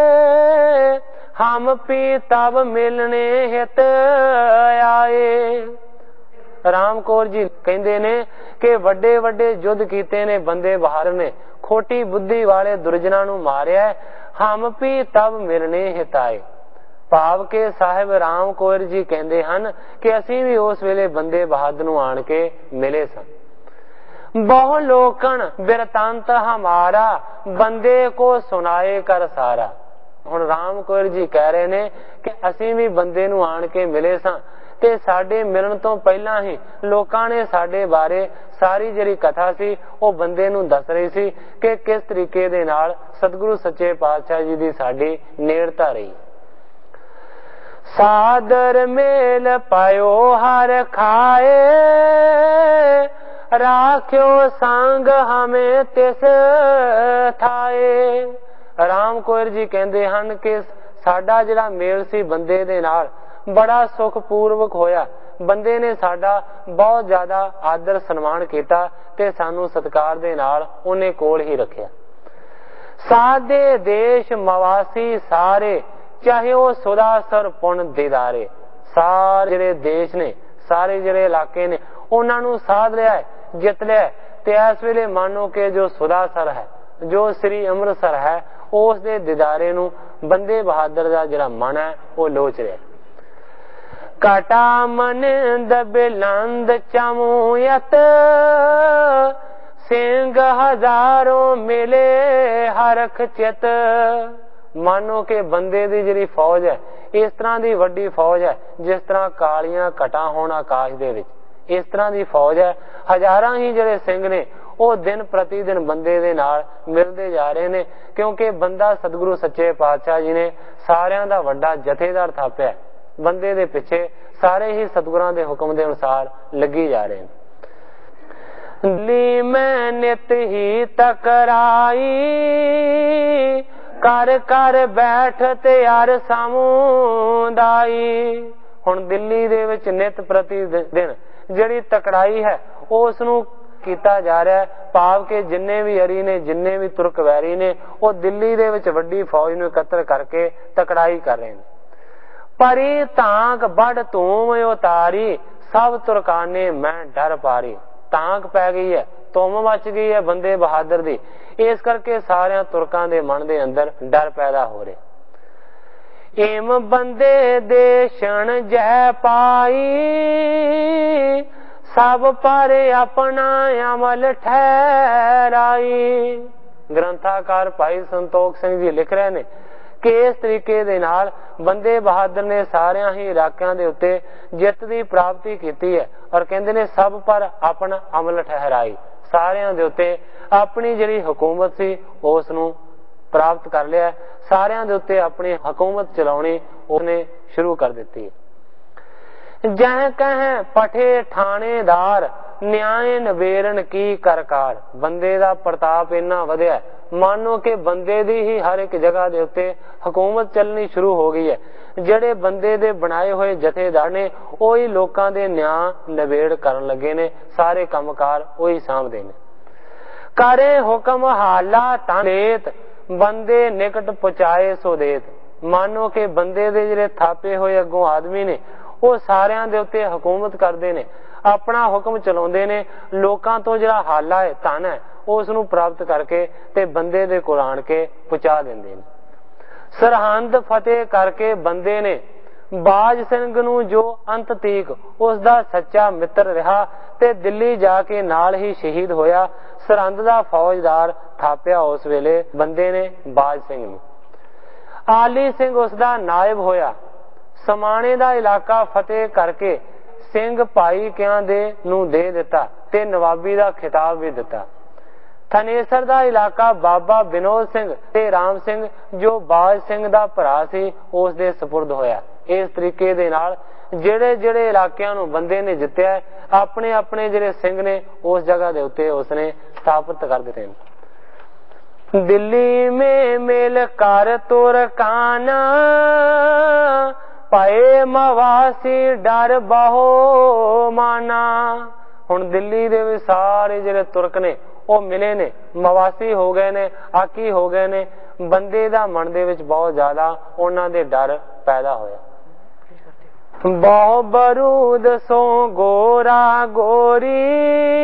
ਹਮ ਪੀ ਤਬ ਮਿਲਣੇ ਹਿਤ ਆਏ। ਰਾਮ ਕੌਰ ਜੀ ਕਹਿੰਦੇ ਨੇ ਕਿ ਵੱਡੇ ਵੱਡੇ ਯੁੱਧ ਕੀਤੇ ਨੇ ਬੰਦੇ ਬਹਾਦਰ ਨੇ, ਖੋਟੀ ਬੁੱਧੀ ਵਾਲੇ ਦੁਰਜਨਾਂ ਨੂੰ ਮਾਰਿਆ। ਹਮ ਪੀ ਤਬ ਮਿਲਣੇ ਹਿਤ ਆਏ, ਭਾਵ ਕੇ ਸਾਹਿਬ ਰਾਮ ਕੌਰ ਜੀ ਕਹਿੰਦੇ ਹਨ ਕਿ ਅਸੀਂ ਵੀ ਉਸ ਵੇਲੇ ਬੰਦੇ ਬਹਾਦਰ ਨੂੰ ਆਣ ਕੇ ਮਿਲੇ ਸਨ। ਬਹੁ ਲੋਕਣ ਬਿਰਤਾਂਤ ਹਮਾਰਾ, ਬੰਦੇ ਕੋ ਸੁਣਾਏ ਕਰ ਸਾਰਾ। ਹੁਣ ਰਾਮ ਕੌਰ ਜੀ ਕਹਿ ਰਹੇ ਨੇ ਕਿ ਅਸੀਂ ਵੀ ਬੰਦੇ ਨੂੰ ਆਣ ਕੇ ਮਿਲੇ ਸਾਂ ਤੇ ਸਾਡੇ ਮਿਲਣ ਤੋਂ ਪਹਿਲਾਂ ਹੀ ਲੋਕਾਂ ਨੇ ਸਾਡੇ ਬਾਰੇ ਸਾਰੀ ਜਿਹੜੀ ਕਥਾ ਸੀ ਉਹ ਬੰਦੇ ਨੂੰ ਦੱਸ ਰਹੀ ਸੀ ਕਿ ਕਿਸ ਤਰੀਕੇ ਦੇ ਨਾਲ ਸਤਿਗੁਰੂ ਸੱਚੇ ਪਾਤਸ਼ਾਹ ਜੀ ਦੀ ਸਾਡੀ ਨੇੜਤਾ ਰਹੀ। ਸਾਦਰ ਮੇਲ ਪਾਇਓ ਹਰ ਖਾਏ, ਰਾਖਿਓ ਸੰਗ ਹਮੇ ਤਿਸ ਥਾਏ। ਰਾਮ ਕੌਰ ਜੀ ਕਹਿੰਦੇ ਹਨ ਕਿ ਸਾਡਾ ਜਿਹੜਾ ਮੇਲ ਸੀ ਬੰਦੇ ਦੇ ਨਾਲ ਬੜਾ ਸੁਖ ਪੂਰਵਕ ਹੋਇਆ। ਬੰਦੇ ਨੇ ਸਾਡਾ ਬਹੁਤ ਜ਼ਿਆਦਾ ਆਦਰ ਸਨਮਾਨ ਕੀਤਾ ਤੇ ਸਾਨੂੰ ਸਤਿਕਾਰ ਦੇ ਨਾਲ ਉਹਨੇ ਕੋਲ ਹੀ ਰੱਖਿਆ। ਸਾਦੇ ਦੇਸ਼ ਮਵਾਸੀ ਸਾਰੇ, ਚਾਹੇ ਉਹ ਸੁਦਾਸਰ ਪੁੰਨ ਦੀਦਾਰੇ। ਸਾਰੇ ਜਿਹੜੇ ਦੇਸ਼ ਨੇ, ਸਾਰੇ ਜਿਹੜੇ ਇਲਾਕੇ ਨੇ, ਉਹਨਾਂ ਨੂੰ ਸਾਧ ਲਿਆ, ਜਿੱਤ ਲਿਆ। ਤੇ ਇਸ ਵੇਲੇ ਮੰਨੋ ਕਿ ਜੋ ਸੁਦਾਸਰ ਹੈ, ਜੋ ਸ੍ਰੀ ਅੰਮ੍ਰਿਤਸਰ ਹੈ, ਉਸ ਦੇ ਦੀਦਾਰੇ ਨੂੰ ਬੰਦੇ ਬਹਾਦਰ ਦਾ ਜਿਹੜਾ ਮਨ ਹੈ ਉਹ ਲੋਚ ਰਿਹਾ। ਕਾਟਾ ਮਨ ਦਬਲੰਦ ਚਮੂਯਤ, ਸਿੰਘ ਹਜ਼ਾਰੋਂ ਮਿਲੇ ਹਰਖ ਚਿਤ। ਮਾਨੋ ਕਿ ਬੰਦੇ ਦੀ ਜਿਹੜੀ ਫੌਜ ਹੈ ਇਸ ਤਰ੍ਹਾਂ ਦੀ ਵੱਡੀ ਫੌਜ ਹੈ ਜਿਸ ਤਰ੍ਹਾਂ ਕਾਲੀਆਂ ਘਟਾਂ ਹੋਣ ਆਕਾਸ਼ ਦੇ ਵਿੱਚ, ਇਸ ਤਰ੍ਹਾਂ ਦੀ ਫੌਜ ਹੈ। ਹਜ਼ਾਰਾਂ ਹੀ ਜਿਹੜੇ ਸਿੰਘ ਨੇ ਉਹ ਦਿਨ ਪ੍ਰਤੀ ਦਿਨ ਬੰਦੇ ਦੇ ਨਾਲ ਮਿਲਦੇ ਜਾ ਰਹੇ ਨੇ, ਕਿਉਂਕਿ ਬੰਦਾ ਸਤਿਗੁਰੂ ਸੱਚੇ ਪਾਤਸ਼ਾਹ ਜੀ ਨੇ ਸਾਰਿਆਂ ਦਾ ਵੱਡਾ ਜਥੇਦਾਰ ਥਾਪਿਆ। ਬੰਦੇ ਦੇ ਪਿੱਛੇ ਸਾਰੇ ਹੀ ਸਤਿਗੁਰਾਂ ਦੇ ਹੁਕਮ ਦੇ ਅਨੁਸਾਰ ਲੱਗੀ ਜਾ ਰਹੇ ਨੇ। ਦਿੱਲੀ ਮੈਂ ਨਿਤ ਹੀ ਤਕਰਾਈ, ਕਰ ਕਰ ਬੈਠ ਤੇ ਯਾਰ ਸਮੁਦਾਈ। ਹੁਣ ਦਿੱਲੀ ਦੇ ਵਿੱਚ ਨਿਤ ਪ੍ਰਤੀ ਦਿਨ ਜਿਹੜੀ ਤਕੜਾਈ ਹੈ ਉਸ ਨੂੰ ਕੀਤਾ ਜਾ ਰਿਹਾ ਹੈ, ਭਾਵ ਕਿ ਜਿੰਨੇ ਵੀ ਅਰੀ ਨੇ, ਜਿੰਨੇ ਵੀ ਤੁਰਕ ਵੈਰੀ ਨੇ, ਉਹ ਦਿੱਲੀ ਦੇ ਵਿੱਚ ਵੱਡੀ ਫੌਜ ਨੂੰ ਇਕੱਤਰ ਕਰਕੇ ਤਕੜਾਈ ਕਰ ਰਹੇ ਨੇ। ਪਰੀ ਤਾਂਕ ਬੜ ਧੂਮ ਉਤਾਰੀ, ਸਭ ਤੁਰਕਾਨੇ ਮੈਂ ਡਰ ਪਾਰੀ। ਤਾਂਕ ਪੈ ਗਈ ਹੈ, ਧੁੰਮ ਮਚ ਗਈ ਹੈ ਬੰਦੇ ਬਹਾਦਰ ਦੀ, ਇਸ ਕਰਕੇ ਸਾਰਿਆਂ ਤੁਰਕਾਂ ਦੇ ਮਨ ਦੇ ਅੰਦਰ ਡਰ ਪੈਦਾ ਹੋ ਰਿਹਾ। ਏਮ ਬੰਦੇ ਦੇਸ਼ਣ ਜੈ ਪਾਈ, ਸਭ ਪਰ ਆਪਣਾ ਅਮਲ ਠਹਿਰਾਈ। ਗ੍ਰੰਥਾਕਾਰ ਭਾਈ ਸੰਤੋਖ ਸਿੰਘ ਜੀ ਲਿਖ ਰਹੇ ਨੇ ਕਿ ਇਸ ਤਰੀਕੇ ਦੇ ਨਾਲ ਬੰਦੇ ਬਹਾਦਰ ਨੇ ਸਾਰਿਆਂ ਹੀ ਇਲਾਕਿਆਂ ਦੇ ਉੱਤੇ ਜਿੱਤ ਦੀ ਪ੍ਰਾਪਤੀ ਕੀਤੀ ਹੈ। ਔਰ ਕਹਿੰਦੇ ਨੇ ਸਭ ਪਰ ਆਪਣਾ ਅਮਲ ਠਹਿਰਾਈ, ਸਾਰਿਆਂ ਦੇ ਉੱਤੇ ਆਪਣੀ ਜਿਹੜੀ ਹਕੂਮਤ ਸੀ ਉਸ ਨੂੰ ਪ੍ਰਾਪਤ ਕਰ ਲਿਆ, ਸਾਰਿਆਂ ਦੇ ਉੱਤੇ ਆਪਣੀ ਹਕੂਮਤ ਚਲਾਉਣੀ ਉਹਨੇ ਸ਼ੁਰੂ ਕਰ ਦਿੱਤੀ। ਜਹ ਕਹਿ ਪਠੇ ਠਾਣੇਦਾਰ, ਨਿਆਏ ਨਵੇਰਨ ਕੀ ਕਰਕਾਰ। ਬੰਦੇ ਦਾ ਪ੍ਰਤਾਪ ਇੰਨਾ ਵਧਿਆ, ਮਾਨੋ ਕਿ ਬੰਦੇ ਦੀ ਹੀ ਹਰ ਇੱਕ ਜਗ੍ਹਾ ਦੇ ਉੱਤੇ ਹਕੂਮਤ ਚੱਲਣੀ ਸ਼ੁਰੂ ਹੋ ਗਈ ਹੈ। ਜਿਹੜੇ ਬੰਦੇ ਦੇ ਬਣਾਏ ਹੋਏ ਜਥੇਦਾਰ ਨੇ ਉਹੀ ਲੋਕਾਂ ਦੇ ਨਿਆਂ ਨਵੇੜ ਕਰਨ ਲੱਗੇ ਨੇ, ਸਾਰੇ ਕੰਮਕਾਰ ਉਹੀ ਸਾਂਭਦੇ ਨੇ। ਕਰੇ ਹੁਕਮ ਹਾਲਾ ਤਾਂ ਦੇਤ, ਬੰਦੇ ਨਿਕਟ ਪਹੁੰਚਾਏ ਸੋ ਦੇਤ। ਮਾਨੋ ਕਿ ਬੰਦੇ ਦੇ ਜਿਹੜੇ ਥਾਪੇ ਹੋਏ ਅੱਗੋਂ ਆਦਮੀ ਨੇ ਉਹ ਸਾਰਿਆਂ ਦੇ ਉੱਤੇ ਹਕੂਮਤ ਕਰਦੇ ਨੇ, ਆਪਣਾ ਹੁਕਮ ਚਲਾਉਂਦੇ ਨੇ, ਲੋਕਾਂ ਤੋਂ ਜਿਹੜਾ ਹਾਲਾ ਹੈ, ਧਨ ਹੈ, ਉਸ ਨੂੰ ਪ੍ਰਾਪਤ ਕਰਕੇ ਤੇ ਬੰਦੇ ਦੇ ਕੋਲ ਆਣ ਕੇ ਪਹੁੰਚਾ ਦਿੰਦੇ ਨੇ। ਸਰਹੰਦ ਫਤਿਹ ਕਰਕੇ ਬੰਦੇ ਨੇ ਬਾਜ ਸਿੰਘ ਨੂੰ, ਜੋ ਅੰਤ ਤੀਕ ਉਸ ਦਾ ਸੱਚਾ ਮਿੱਤਰ ਰਿਹਾ ਤੇ ਦਿੱਲੀ ਜਾ ਕੇ ਨਾਲ ਹੀ ਸ਼ਹੀਦ ਹੋਇਆ। ਸਰਹੰਦ ਦਾ ਫੌਜਦਾਰ ਥਾਪਿਆ ਉਸ ਵੇਲੇ ਬੰਦੇ ਨੇ ਬਾਜ ਸਿੰਘ ਨੂੰ। ਆਲੀ ਸਿੰਘ ਉਸ ਦਾ ਨਾਇਬ ਹੋਇਆ। ਸਮਾਣੇ ਦਾ ਇਲਾਕਾ ਫਤਿਹ ਕਰਕੇ ਸਿੰਘ ਭਾਈ ਕਿਆਂ ਦੇ ਨੂੰ ਦੇ ਦਿੱਤਾ ਤੇ ਨਵਾਬੀ ਦਾ ਖਿਤਾਬ ਵੀ ਦਿੱਤਾ। ਥਨੇਸਰ ਦਾ ਇਲਾਕਾ ਬਾਬਾ ਵਿਨੋਦ ਸਿੰਘ ਤੇ ਰਾਮ ਸਿੰਘ, ਜੋ ਬਾਜ ਸਿੰਘ ਦਾ ਭਰਾ ਸੀ, ਉਸ ਦੇ ਸਪੁਰਦ ਹੋਇਆ। ਇਸ ਤਰੀਕੇ ਦੇ ਨਾਲ ਜਿਹੜੇ ਜਿਹੜੇ ਇਲਾਕਿਆਂ ਨੂੰ ਬੰਦੇ ਨੇ ਜਿੱਤਿਆ, ਆਪਣੇ ਆਪਣੇ ਜਿਹੜੇ ਸਿੰਘ ਨੇ ਉਸ ਜਗ੍ਹਾ ਦੇ ਉੱਤੇ ਉਸਨੇ ਸਥਾਪਿਤ ਕਰ ਦਿੱਤੇ ਨੇ। ਦਿੱਲੀ ਮੇ ਮੇਲ ਕਰ ਤੁਰਕਾਨਾ, ਪਏ ਮਵਾਸੀ ਡਰ ਬਹੁ ਮਾਨਾ। ਹੁਣ ਦਿੱਲੀ ਦੇ ਵਿੱਚ ਸਾਰੇ ਜਿਹੜੇ ਤੁਰਕ ਨੇ ਉਹ ਮਿਲੇ ਨੇ, ਮਵਾਸੀ ਹੋ ਗਏ ਨੇ, ਆਕੀ ਹੋ ਗਏ ਨੇ। ਬੰਦੇ ਦਾ ਮਨ ਦੇ ਵਿੱਚ ਬਹੁਤ ਜ਼ਿਆਦਾ ਉਹਨਾਂ ਦੇ ਡਰ ਪੈਦਾ ਹੋਇਆ। ਬਹੁ ਬਰੂਦ ਸੋ ਗੋਰਾ ਗੋਰੀ,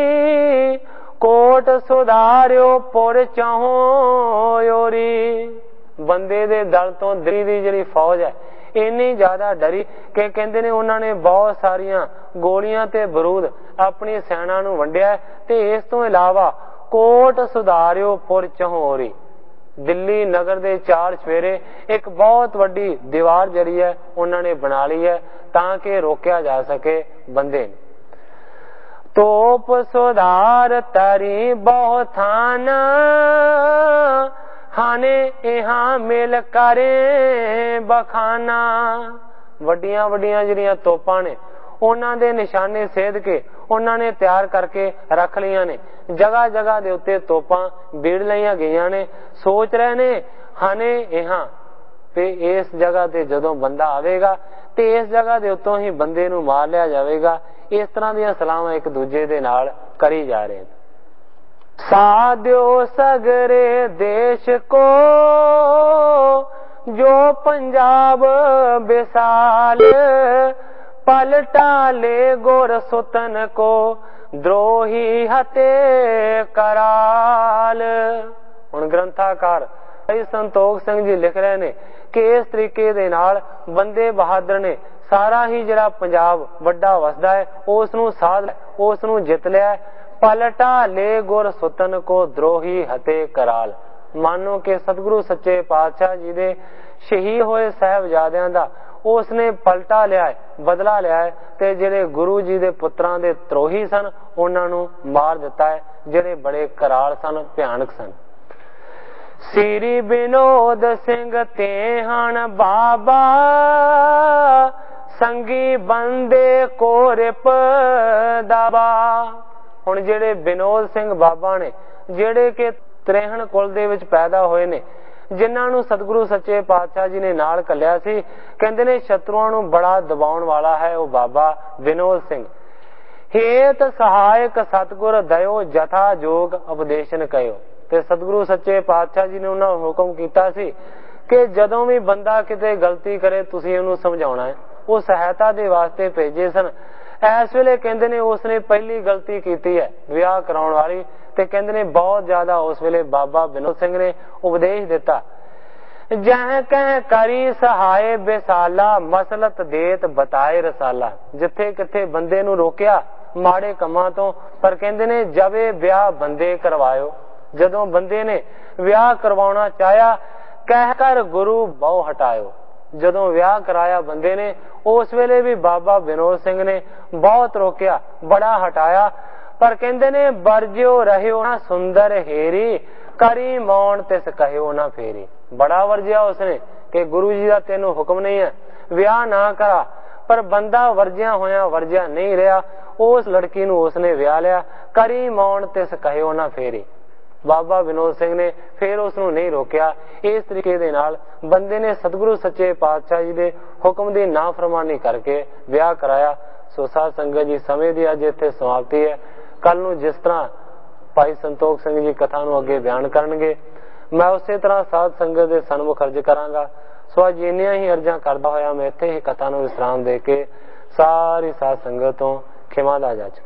ਕੋਟ ਸੁਧਾਰਿਓ ਪੁਰ ਚਾਹੋ ਯੋਰੀ। ਬੰਦੇ ਦੇ ਦਲ ਤੋਂ ਦਿੱਲੀ ਦੀ ਜਿਹੜੀ ਫੌਜ ਹੈ ਇੰਨੀ ਜ਼ਿਆਦਾ ਡਰੀ ਕਿ ਕਹਿੰਦੇ ਨੇ ਉਹਨਾਂ ਨੇ ਬਹੁਤ ਸਾਰੀਆਂ ਗੋਲੀਆਂ ਤੇ ਬਰੂਦ ਆਪਣੀ ਸੈਨਾ ਨੂੰ ਵੰਡਿਆ ਤੇ ਇਸ ਤੋਂ ਇਲਾਵਾ ਕੋਟ ਸੁਧਾਰਿਓ ਪੁਰ ਚਹੋਰੀ, ਦਿੱਲੀ ਨਗਰ ਦੇ ਚਾਰ ਚੁਫੇਰੇ ਇੱਕ ਬਹੁਤ ਵੱਡੀ ਦੀਵਾਰ ਜਿਹੜੀ ਹੈ ਉਹਨਾਂ ਨੇ ਬਣਾ ਲਈ ਹੈ ਤਾਂ ਕਿ ਰੋਕਿਆ ਜਾ ਸਕੇ ਬੰਦੇ ਨੂੰ। ਤੋਪ ਸੁਧਾਰ ਤਰੀ ਬਹੁ ਥਾਨ, ਹਾਨੇ ਇਹਾਂ ਮਿਲ ਕਰੇ ਬਖਾਨਾ। ਵੱਡੀਆਂ ਵੱਡੀਆਂ ਜਿਹੜੀਆਂ ਤੋਪਾਂ ਨੇ ਉਹਨਾਂ ਦੇ ਨਿਸ਼ਾਨੇ ਸੇਧ ਕੇ ਉਹਨਾਂ ਨੇ ਤਿਆਰ ਕਰਕੇ ਰੱਖ ਲਈਆਂ ਨੇ। ਜਗ੍ਹਾ ਜਗ੍ਹਾ ਦੇ ਉੱਤੇ ਤੋਪਾਂ ਬੀੜ ਲਈਆਂ ਗਈਆਂ ਨੇ। ਸੋਚ ਰਹੇ ਨੇ ਹਾਨੇ ਇਹਾਂ ਤੇ ਇਸ ਜਗ੍ਹਾ ਤੇ ਜਦੋਂ ਬੰਦਾ ਆਵੇਗਾ ਤੇ ਇਸ ਜਗ੍ਹਾ ਦੇ ਉੱਤੋਂ ਹੀ ਬੰਦੇ ਨੂੰ ਮਾਰ ਲਿਆ ਜਾਵੇਗਾ। ਇਸ ਤਰ੍ਹਾਂ ਦੀਆਂ ਸਲਾਹਾਂ ਇੱਕ ਦੂਜੇ ਦੇ ਨਾਲ ਕਰੀ ਜਾ ਰਹੇ ਨੇ। ਸਾਧਿਓ ਸਗਰੇ ਦੇਸ਼ ਕੋ, ਜੋ ਪੰਜਾਬ ਵਿਸਾਲ, ਪਲਟਾ ਲੈ ਗੁਰ ਸੁਤਨ ਕੋ, द्रोही हते कराल। ਹੁਣ ਗ੍ਰੰਥਾਕਾਰ ਭਾਈ ਸੰਤੋਖ ਸਿੰਘ ਜੀ ਲਿਖ ਰਹੇ ਨੇ ਕਿ ਇਸ ਤਰੀਕੇ ਦੇ ਨਾਲ ਬੰਦੇ ਬਹਾਦਰ ਨੇ ਸਾਰਾ ਹੀ ਜਿਹੜਾ ਪੰਜਾਬ ਵੱਡਾ ਵਸਦਾ ਹੈ ਉਸ ਨੂੰ ਸਾਧ, ਉਸ ਨੂੰ ਜਿੱਤ ਲਿਆ। ਪਲਟਾ ਲੈ ਗੁਰ ਸੁਤਨ ਕੋ, द्रोही हते कराल। ਮਾਨੋ ਕਿ ਸਤਿਗੁਰੂ ਸੱਚੇ ਪਾਤਸ਼ਾਹ ਜੀ ਦੇ ਸ਼ਹੀਦ ਹੋਏ ਸਾਹਿਬਜ਼ਾਦਿਆਂ ਦਾ ਉਸਨੇ ਪਲਟਾ ਲਿਆ ਹੈ, ਬਦਲਾ ਲਿਆ ਹੈ ਤੇ ਜਿਹੜੇ ਗੁਰੂ ਜੀ ਦੇ ਪੁੱਤਰਾਂ ਦੇ ਤਰੋਹੀ ਸਨ ਉਹਨਾਂ ਨੂੰ ਮਾਰ ਦਿੱਤਾ ਹੈ, ਜਿਹੜੇ ਬੜੇ ਕਰਾਲ ਸਨ, ਭਿਆਨਕ ਸਨ। ਸ੍ਰੀ ਵਿਨੋਦ ਸਿੰਘ ਤੇ ਹਨ ਬਾਬਾ, ਸੰਗੀ ਬੰਦੇ ਕੋ ਰਿਪ ਦਾਬਾ। ਹੁਣ ਜਿਹੜੇ ਵਿਨੋਦ ਸਿੰਘ ਬਾਬਾ ਨੇ, ਜਿਹੜੇ ਕਿ ਤ੍ਰੇਹਣ ਕੁਲ ਦੇ ਵਿੱਚ ਪੈਦਾ ਹੋਏ ਨੇ, ਜਿਨ੍ਹਾਂ ਨੂੰ ਸਤਿਗੁਰੂ ਸੱਚੇ ਪਾਤਸ਼ਾਹ ਜੀ ਨੇ ਨਾਲ ਘੱਲਿਆ ਸੀ, ਕਹਿੰਦੇ ਨੇ ਸ਼ਤਰੂਆਂ ਨੂੰ ਬੜਾ ਦਬਾਉਣ ਵਾਲਾ ਹੈ ਉਹ ਬਾਬਾ ਵਿਨੋਦ ਸਿੰਘ। ਹੇਤ ਸਹਾਇਕ ਸਤਿਗੁਰ ਦਇਓ, ਜਥਾ ਜੋਗ ਉਪਦੇਸ਼ਨ ਕਹਿਓ। ਤੇ ਸਤਿਗੁਰੂ ਸੱਚੇ ਪਾਤਸ਼ਾਹ ਜੀ ਨੇ ਉਹਨਾਂ ਨੂੰ ਹੁਕਮ ਕੀਤਾ ਸੀ ਕਿ ਜਦੋਂ ਵੀ ਬੰਦਾ ਕਿਤੇ ਗਲਤੀ ਕਰੇ ਤੁਸੀਂ ਉਹਨੂੰ ਸਮਝਾਉਣਾ ਹੈ। ਉਹ ਸਹਾਇਤਾ ਦੇ ਵਾਸਤੇ ਭੇਜੇ ਸਨ। ਇਸ ਵੇਲੇ ਕਹਿੰਦੇ ਨੇ ਉਸਨੇ ਪਹਿਲੀ ਗਲਤੀ ਕੀਤੀ ਹੈ ਵਿਆਹ ਕਰਾਉਣ ਵਾਲੀ, ਤੇ ਕਹਿੰਦੇ ਨੇ ਬਹੁਤ ਜ਼ਿਆਦਾ ਉਸ ਵੇਲੇ ਬਾਬਾ ਵਿਨੋਦ ਸਿੰਘ ਨੇ ਉਪਦੇਸ਼ ਦਿੱਤਾ। ਜਹ ਕਹਿ ਕਰੀ ਸਹਾਏ ਬੇਸਾਲਾ, ਮਸਲਤ ਦੇਤ ਬਤਾਏ ਰਸਾਲਾ। ਜਿੱਥੇ ਕਿੱਥੇ ਬੰਦੇ ਨੂੰ ਰੋਕਿਆ ਮਾੜੇ ਕੰਮਾਂ ਤੋਂ, ਪਰ ਕਹਿੰਦੇ ਨੇ ਜਵੇ ਵਿਆਹ ਬੰਦੇ ਕਰਵਾਇਓ। ਜਦੋਂ ਬੰਦੇ ਨੇ ਵਿਆਹ ਕਰਵਾਉਣਾ ਚਾਹਿਆ, ਕਹਿ ਕਰ ਗੁਰੂ ਬਹੁ ਹਟਾਇਓ। ਜਦੋਂ ਵਿਆਹ ਕਰਾਇਆ ਬੰਦੇ ਨੇ, ਉਸ ਵੇਲੇ ਵੀ ਬਾਬਾ ਵਿਨੋਦ ਸਿੰਘ ਨੇ ਬਹੁਤ ਰੋਕਿਆ, ਬੜਾ ਹਟਾਇਆ, ਪਰ ਕਹਿੰਦੇ ਨੇ ਵਰਜਿਓ ਰਹਿਓ ਨਾ ਸੁੰਦਰ ਹੇਰੀ, ਕਰੀ ਮੌਣ ਤਿਸ ਕਹਿਓ ਨਾ ਫੇਰੀ। ਬੜਾ ਵਰਜਿਆ ਉਸਨੇ ਕਿ ਗੁਰੂ ਜੀ ਦਾ ਤੈਨੂੰ ਹੁਕਮ ਨਹੀਂ ਹੈ ਵਿਆਹ ਨਾ ਕਰਾ, ਪਰ ਬੰਦਾ ਵਰਜਿਆ ਹੋਇਆ ਵਰਜਿਆ ਨਹੀਂ ਰਿਹਾ। ਉਸ ਲੜਕੀ ਨੂੰ ਉਸਨੇ ਵਿਆਹ ਲਿਆ, ਕਰੀ ਮੌਣ ਤਿਸ ਕਹਿਓ ਨਾ ਫੇਰੀ। ਬਾਬਾ ਵਿਨੋਦ ਸਿੰਘ ਨੇ ਫਿਰ ਉਸ ਨੂੰ ਨਹੀਂ ਰੋਕਿਆ। ਇਸ ਤਰੀਕੇ ਦੇ ਨਾਲ ਬੰਦੇ ਨੇ ਸਤਿਗੁਰੂ ਸੱਚੇ ਪਾਤਸ਼ਾਹ ਜੀ ਦੇ ਹੁਕਮ ਦੀ ਨਾਫਰਮਾਨੀ ਕਰਕੇ ਵਿਆਹ ਕਰਾਇਆ। ਸੋ ਸਾਧ ਸੰਗਤ ਜੀ, ਸਮੇਂ ਦੀ ਅੱਜ ਇੱਥੇ ਸਮਾਪਤੀ ਹੈ। ਕੱਲ ਨੂੰ ਜਿਸ ਤਰ੍ਹਾਂ ਭਾਈ ਸੰਤੋਖ ਸਿੰਘ ਜੀ ਕਥਾ ਨੂੰ ਅੱਗੇ ਬਿਆਨ ਕਰਨਗੇ, ਮੈਂ ਉਸੇ ਤਰ੍ਹਾਂ ਸਾਧ ਸੰਗਤ ਦੇ ਸਨਮੁਖ ਅਰਜ ਕਰਾਂਗਾ। ਸੋ ਅੱਜ ਇੰਨੀਆਂ ਹੀ ਅਰਜ਼ਾਂ ਕਰਦਾ ਹੋਇਆ ਮੈਂ ਇੱਥੇ ਹੀ ਕਥਾ ਨੂੰ ਵਿਸਰਾਮ ਦੇ ਕੇ ਸਾਰੀ ਸਾਧ ਸੰਗਤ ਤੋਂ ਖਿਮਾ ਦਾ ਜਾਚਕ।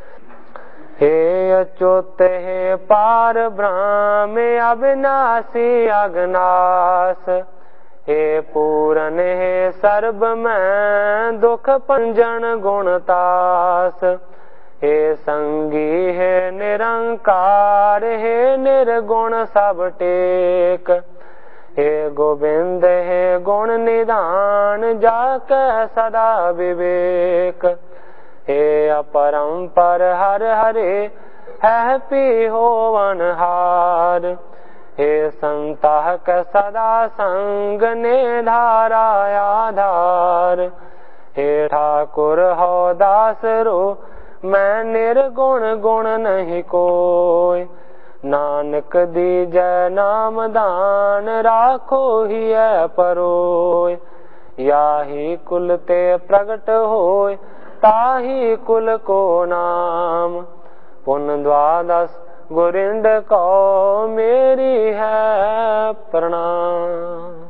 हे अच्युत हे पार ब्रह्म अविनाशी अगनाश, हे पूरन हे सर्ब में दुख पंजन गुणतास, हे संगी हे निरंकार, हे निर्गुण सब टेक, हे गोविंद हे गुण निधान, जाके सदा विवेक, हे अपरंपर हर हरे है पी होवन हार, हे संतः के सदा संग ने धारा आधार, हे ठाकुर हो दास रो मैं निर्गुण गुण नहीं कोय, नानक दीजै नाम दान राखो ही है परोय, याही कुल ते प्रगट होय ताही कुल को नाम, पुन द्वादश गुरिंद को मेरी है प्रणाम।